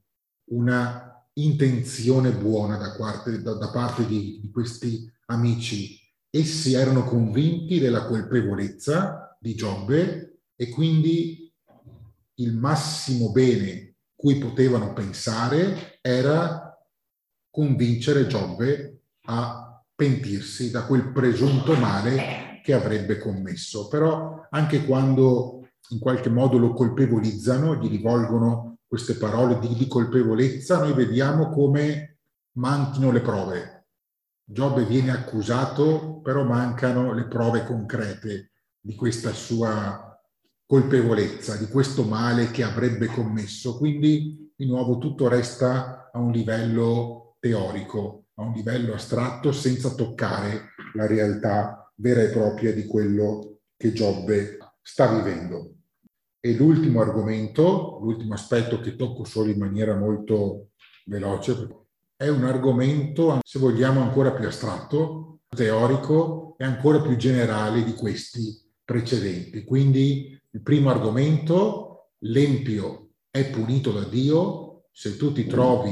una intenzione buona da parte di questi amici. Essi erano convinti della colpevolezza di Giobbe e quindi il massimo bene cui potevano pensare era convincere Giobbe a pentirsi da quel presunto male che avrebbe commesso. Però anche quando in qualche modo lo colpevolizzano, gli rivolgono queste parole di colpevolezza, noi vediamo come manchino le prove. Giobbe viene accusato, però mancano le prove concrete di questa sua colpevolezza, di questo male che avrebbe commesso. Quindi di nuovo tutto resta a un livello teorico, a un livello astratto, senza toccare la realtà vera e propria di quello che Giobbe sta vivendo. E l'ultimo argomento, l'ultimo aspetto che tocco solo in maniera molto veloce, è un argomento, se vogliamo, ancora più astratto, teorico e ancora più generale di questi precedenti. Quindi il primo argomento, l'empio è punito da Dio, se tu ti trovi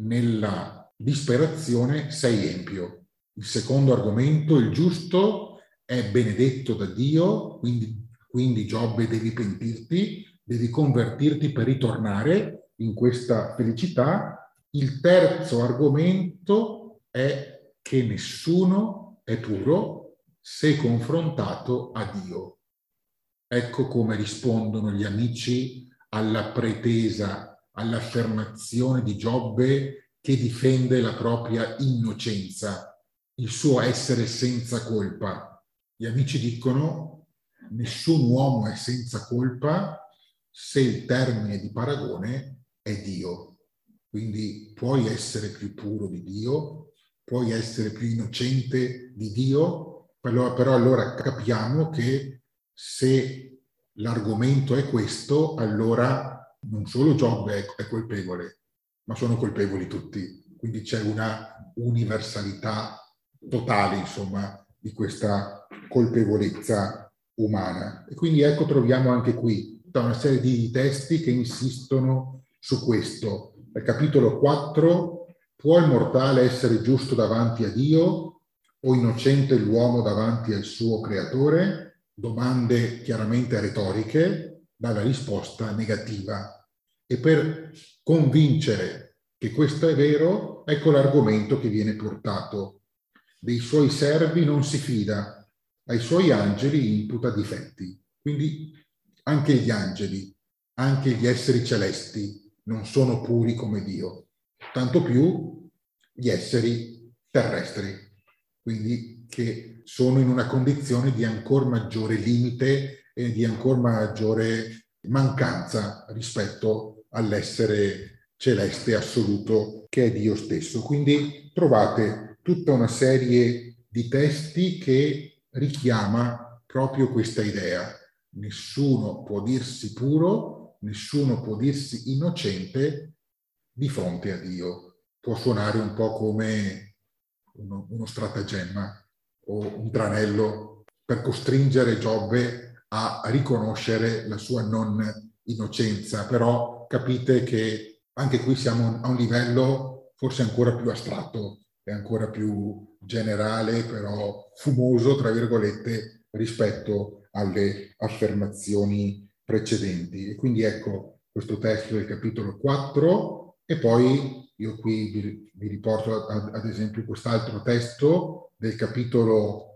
nella disperazione sei empio. Il secondo argomento, il giusto è benedetto da Dio, quindi Giobbe devi pentirti, devi convertirti per ritornare in questa felicità. Il terzo argomento è che nessuno è puro se confrontato a Dio. Ecco come rispondono gli amici alla pretesa, all'affermazione di Giobbe che difende la propria innocenza, il suo essere senza colpa. Gli amici dicono: nessun uomo è senza colpa se il termine di paragone è Dio. Quindi puoi essere più puro di Dio, puoi essere più innocente di Dio, però allora capiamo che se l'argomento è questo, allora non solo Giobbe è colpevole, ma sono colpevoli tutti. Quindi c'è una universalità totale, insomma, di questa colpevolezza umana. E quindi ecco, troviamo anche qui tutta una serie di testi che insistono su questo. Nel capitolo 4, può il mortale essere giusto davanti a Dio o innocente l'uomo davanti al suo creatore? Domande chiaramente retoriche, dalla risposta negativa. E per convincere che questo è vero, ecco l'argomento che viene portato. Dei suoi servi non si fida, ai suoi angeli imputa difetti. Quindi anche gli angeli, anche gli esseri celesti non sono puri come Dio, tanto più gli esseri terrestri, quindi che sono in una condizione di ancora maggiore limite e di ancora maggiore mancanza rispetto all'essere celeste assoluto che è Dio stesso. Quindi trovate tutta una serie di testi che richiama proprio questa idea. Nessuno può dirsi puro, nessuno può dirsi innocente di fronte a Dio. Può suonare un po' come uno stratagemma o un tranello per costringere Giobbe a riconoscere la sua non innocenza, però capite che anche qui siamo a un livello forse ancora più astratto e ancora più generale, però fumoso, tra virgolette, rispetto alle affermazioni precedenti. E quindi ecco questo testo del capitolo 4 e poi io qui vi riporto ad esempio quest'altro testo del capitolo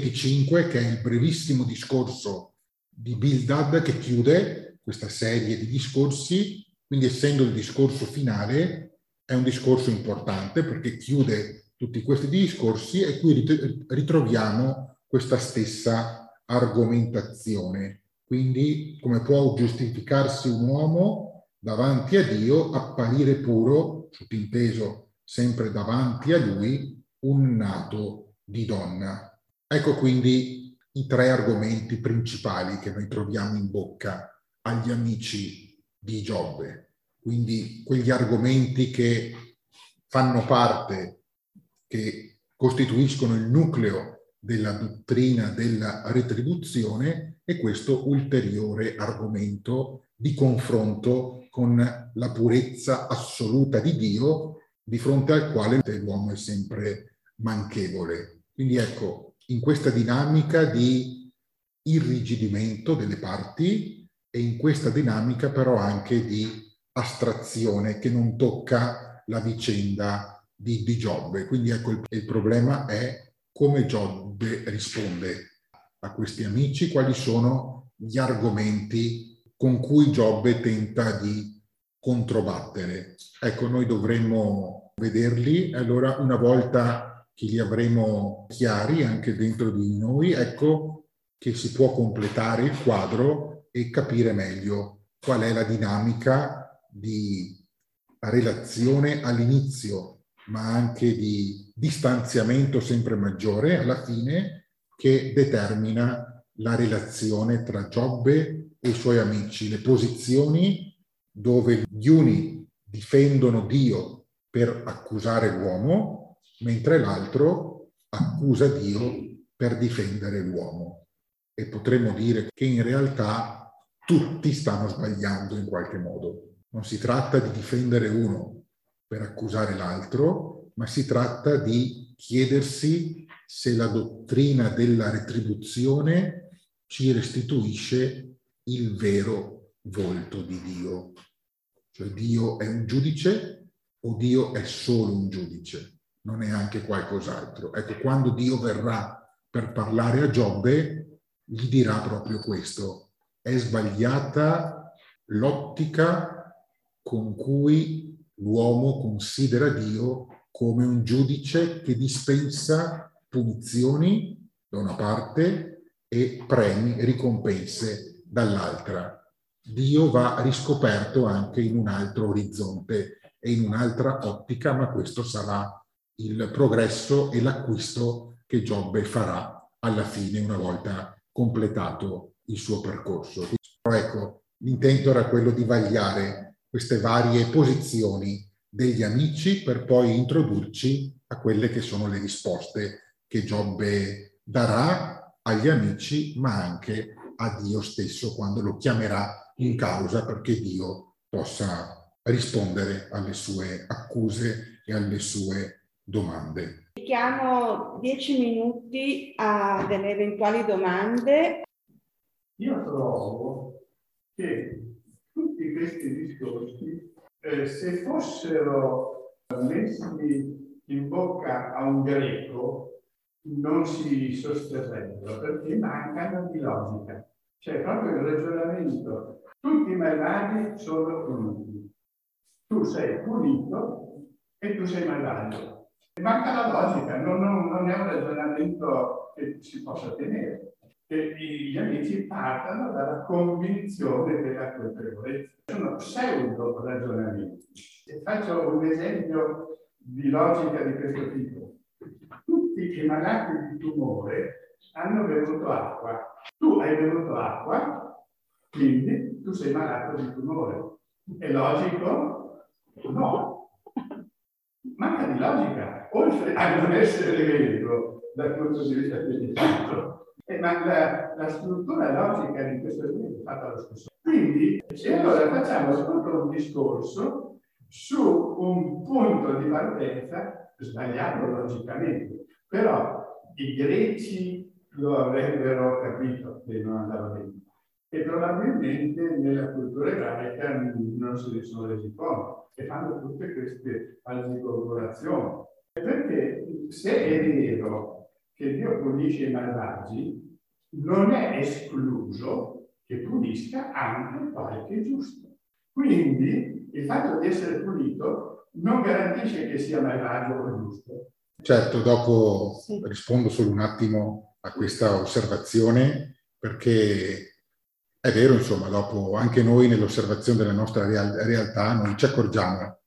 25 che è il brevissimo discorso di Bildad che chiude questa serie di discorsi, quindi essendo il discorso finale è un discorso importante perché chiude tutti questi discorsi e qui ritroviamo questa stessa argomentazione. Quindi come può giustificarsi un uomo davanti a Dio, apparire puro, sottinteso sempre davanti a lui, un nato di donna. Ecco quindi i tre argomenti principali che noi troviamo in bocca agli amici di Giobbe. Quindi quegli argomenti che fanno parte, che costituiscono il nucleo della dottrina della retribuzione e questo ulteriore argomento di confronto con la purezza assoluta di Dio di fronte al quale l'uomo è sempre manchevole. Quindi ecco, in questa dinamica di irrigidimento delle parti e in questa dinamica però anche di astrazione che non tocca la vicenda di Giobbe. Quindi ecco il problema è come Giobbe risponde a questi amici, quali sono gli argomenti con cui Giobbe tenta di controbattere. Ecco, noi dovremmo vederli, allora una volta che li avremo chiari anche dentro di noi, ecco che si può completare il quadro e capire meglio qual è la dinamica di relazione all'inizio, ma anche di distanziamento sempre maggiore alla fine che determina la relazione tra Giobbe e i suoi amici, le posizioni dove gli uni difendono Dio per accusare l'uomo, mentre l'altro accusa Dio per difendere l'uomo. E potremmo dire che in realtà tutti stanno sbagliando in qualche modo. Non si tratta di difendere uno per accusare l'altro, ma si tratta di chiedersi se la dottrina della retribuzione ci restituisce il vero volto di Dio. Cioè Dio è un giudice o Dio è solo un giudice? Non è anche qualcos'altro. Ecco, quando Dio verrà per parlare a Giobbe, gli dirà proprio questo. È sbagliata l'ottica con cui l'uomo considera Dio come un giudice che dispensa punizioni da una parte e premi, ricompense dall'altra. Dio va riscoperto anche in un altro orizzonte e in un'altra ottica, ma questo sarà il progresso e l'acquisto che Giobbe farà alla fine una volta completato il suo percorso. Però ecco, l'intento era quello di vagliare queste varie posizioni degli amici per poi introdurci a quelle che sono le risposte che Giobbe darà agli amici, ma anche a Dio stesso quando lo chiamerà in causa perché Dio possa rispondere alle sue accuse e alle sue domande. Dedichiamo 10 minuti a delle eventuali domande. Io trovo che tutti questi discorsi, se fossero messi in bocca a un greco, non si sosterrebbero perché mancano di logica. Cioè, proprio il ragionamento, tutti i malvagi sono puniti. Tu sei punito e tu sei malvagio. Manca la logica, non è un ragionamento che si possa tenere. Che gli amici partano dalla convinzione della colpevolezza. Sono pseudo ragionamenti. E faccio un esempio di logica di questo tipo. Tutti i malati di tumore hanno bevuto acqua. Tu hai bevuto acqua, quindi tu sei malato di tumore. È logico? No. Manca di logica, oltre a non essere vero dal punto di vista scientifico. Ma la struttura logica di questo libro è fatta lo stesso. Quindi, e allora facciamo tutto un discorso su un punto di partenza sbagliato logicamente, però i greci lo avrebbero capito che non andava bene e probabilmente nella cultura ebraica non se ne sono resi conto e fanno tutte queste algicolazioni. Perché se è vero che Dio punisce i malvagi, non è escluso che punisca anche qualche giusto. Quindi il fatto di essere punito non garantisce che sia malvagio o giusto. Certo, dopo rispondo solo un attimo a questa osservazione, perché è vero, insomma, dopo anche noi nell'osservazione della nostra realtà noi ci accorgiamo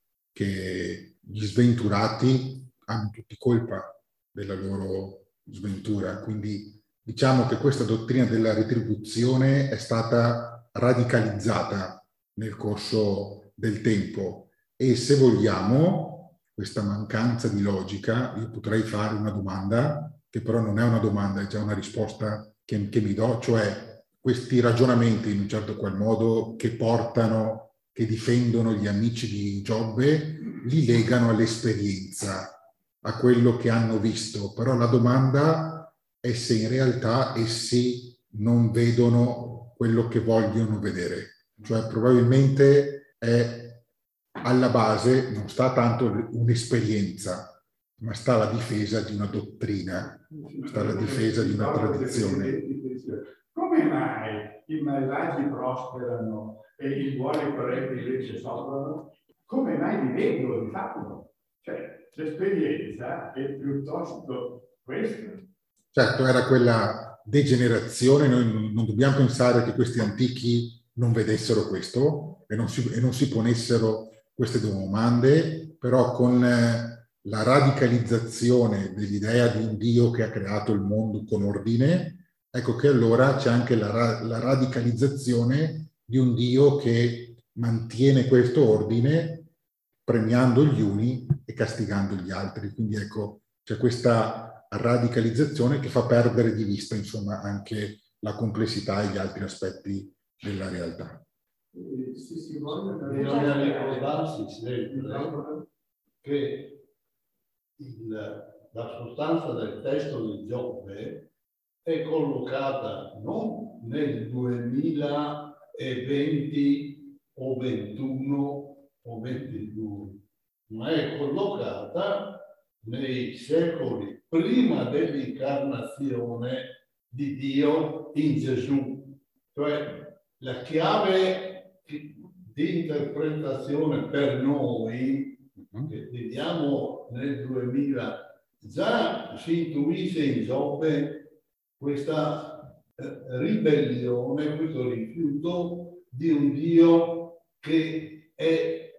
che gli sventurati hanno tutti colpa della loro sventura, quindi diciamo che questa dottrina della retribuzione è stata radicalizzata nel corso del tempo e se vogliamo questa mancanza di logica, io potrei fare una domanda che però non è una domanda, è già una risposta che mi do, cioè questi ragionamenti in un certo qual modo che portano, che difendono gli amici di Giobbe, li legano all'esperienza, a quello che hanno visto, però la domanda è se in realtà essi non vedono quello che vogliono vedere, cioè probabilmente è alla base, non sta tanto un'esperienza, ma sta la difesa di una dottrina, sta la difesa di una tradizione. Come mai i malvagi prosperano e i buoni e corretti invece soffrono? Come mai li vedono, li fanno? Cioè, l'esperienza è piuttosto questa. Certo, era quella degenerazione, noi non dobbiamo pensare che questi antichi non vedessero questo e non si ponessero queste domande, però con la radicalizzazione dell'idea di un Dio che ha creato il mondo con ordine, ecco che allora c'è anche la radicalizzazione di un Dio che mantiene questo ordine premiando gli uni e castigando gli altri. Quindi ecco, c'è questa radicalizzazione che fa perdere di vista, insomma, anche la complessità e gli altri aspetti della realtà. Bisogna ricordarsi sempre che la sostanza del testo di Giobbe è collocata non nel 2020 o 21 o 22, ma è collocata nei secoli prima dell'incarnazione di Dio in Gesù. Cioè la chiave di interpretazione per noi che viviamo nel 2000 già si intuisce in Giobbe questa ribellione, questo rifiuto di un Dio che è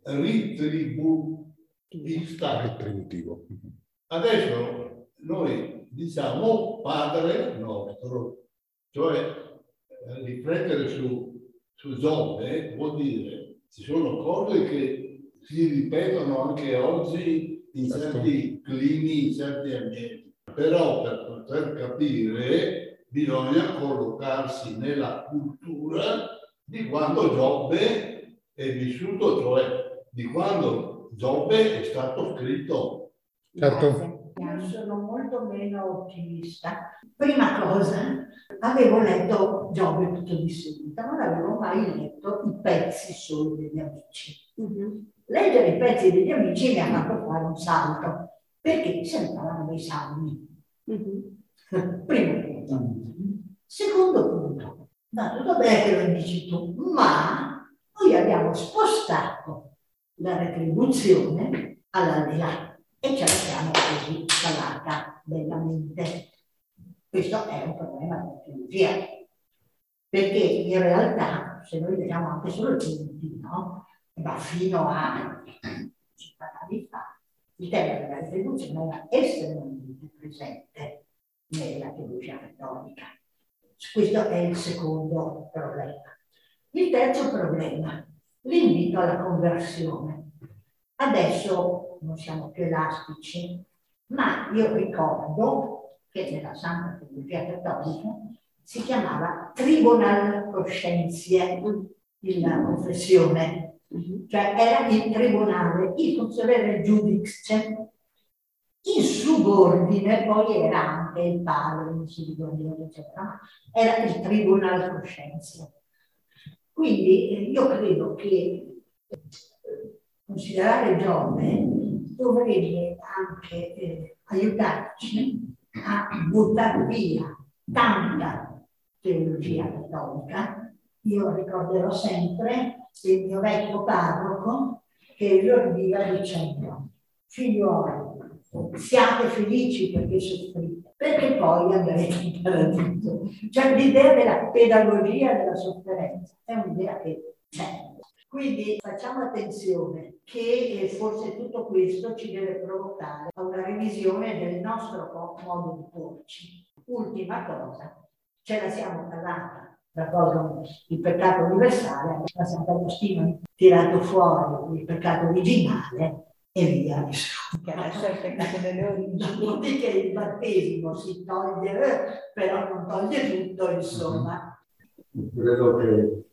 retributivo. Adesso noi diciamo Padre nostro, cioè riflettere su Giobbe vuol dire ci sono cose che si ripetono anche oggi in certi climi, in certi ambienti, però per poter capire bisogna collocarsi nella cultura di quando Giobbe è vissuto, cioè di quando Giobbe è stato scritto. Certo. Io sono molto meno ottimista. Prima cosa, avevo letto Giobbe tutto di seguito, non avevo mai letto i pezzi solo degli amici. Leggere i pezzi degli amici mi ha fatto fare un salto, perché sembravano dei salmi. Primo punto. Secondo punto, Va tutto bene che lo dici tu, ma noi abbiamo spostato la retribuzione all'aldilà e ce la siamo così calata bellamente. Questo è un problema della teologia, perché in realtà, se noi vediamo anche solo il punti, no? Ma fino a 50 anni fa, il tema della retribuzione era estremamente presente nella teologia cattolica. Questo è il secondo problema. Il terzo problema, l'invito alla conversione. Adesso non siamo più elastici, ma io ricordo che nella Santa Teologia Cattolica si chiamava Tribunal Conscientiae, la confessione, cioè era il tribunale, il consigliere giudice, in subordine, poi era anche il padre, in subordine, eccetera, ma era il Tribunal Conscientiae. Quindi io credo che considerare Giove dovrebbe anche aiutarci a buttare via tanta teologia cattolica. Io ricorderò sempre il mio vecchio parroco che esordiva dicendo: figliuoli, siate felici perché soffrite, perché poi andrete in paradiso. Cioè l'idea della pedagogia della sofferenza è un'idea che c'è. Quindi facciamo attenzione che forse tutto questo ci deve provocare a una revisione del nostro modo di porci. Ultima cosa, ce la siamo cavata da cosa il peccato universale, da Sant'Agostino ha tirato fuori il peccato originale e via. Che adesso è il peccato delle origini. Dopodiché il battesimo si toglie, però non toglie tutto, insomma. Credo che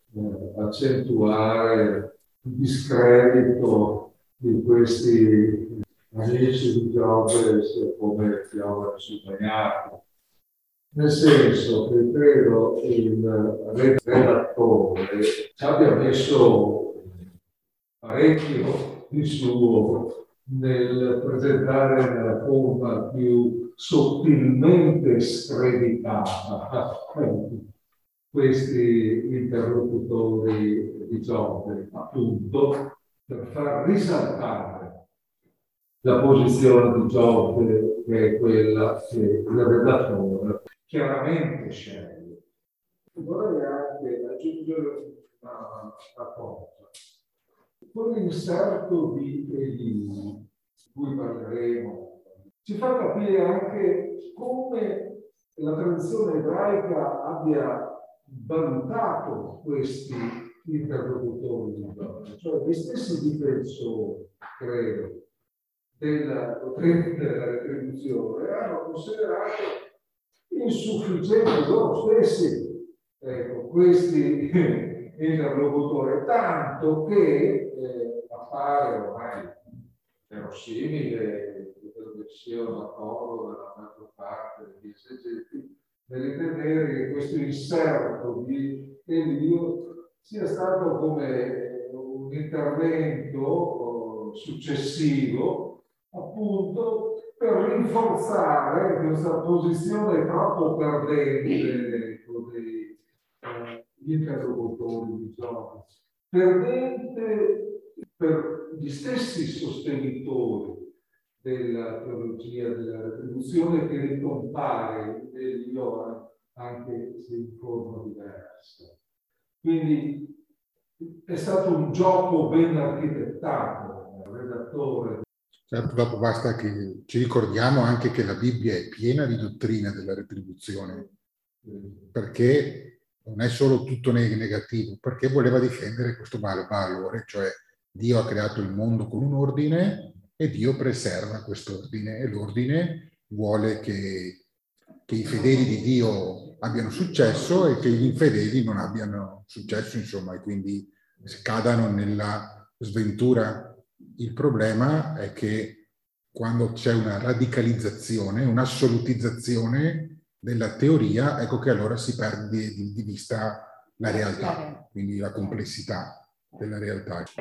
accentuare il discredito di questi amici di Giove sia come piovere sul bagnato. Nel senso che credo il redattore ci abbia messo parecchio di suo nel presentare nella forma più sottilmente screditata questi interlocutori di Giove, appunto per far risaltare la posizione di Giove, che è quella che il redattore chiaramente sceglie. Vorrei anche aggiungere una cosa. Quell'inserto di Elini, di cui parleremo, ci fa capire anche come la tradizione ebraica abbia valutato questi interlocutori di Giove, cioè gli stessi difensori, credo, della dottrina della retribuzione hanno considerato insufficienti loro stessi questi interlocutori, tanto che appare ormai verosimile, credo che sia un accordo della maggior parte degli esegeti, nell'intendere che questo inserto di Elio sia stato come un intervento successivo, appunto, per rinforzare questa posizione troppo perdente degli interlocutori di Giove, perdente per gli stessi sostenitori della teologia della retribuzione, che ricompare in Elio anche se in forma diversa. Quindi è stato un gioco ben architettato, il redattore. Certo, dopo basta che ci ricordiamo anche che la Bibbia è piena di dottrina della retribuzione, perché non è solo tutto negativo, perché voleva difendere questo valore, cioè Dio ha creato il mondo con un ordine e Dio preserva quest'ordine, e l'ordine vuole che i fedeli di Dio abbiano successo e che gli infedeli non abbiano successo, insomma, e quindi cadano nella sventura. Il problema è che quando c'è una radicalizzazione, un'assolutizzazione della teoria, ecco che allora si perde di vista la realtà, quindi la complessità della realtà.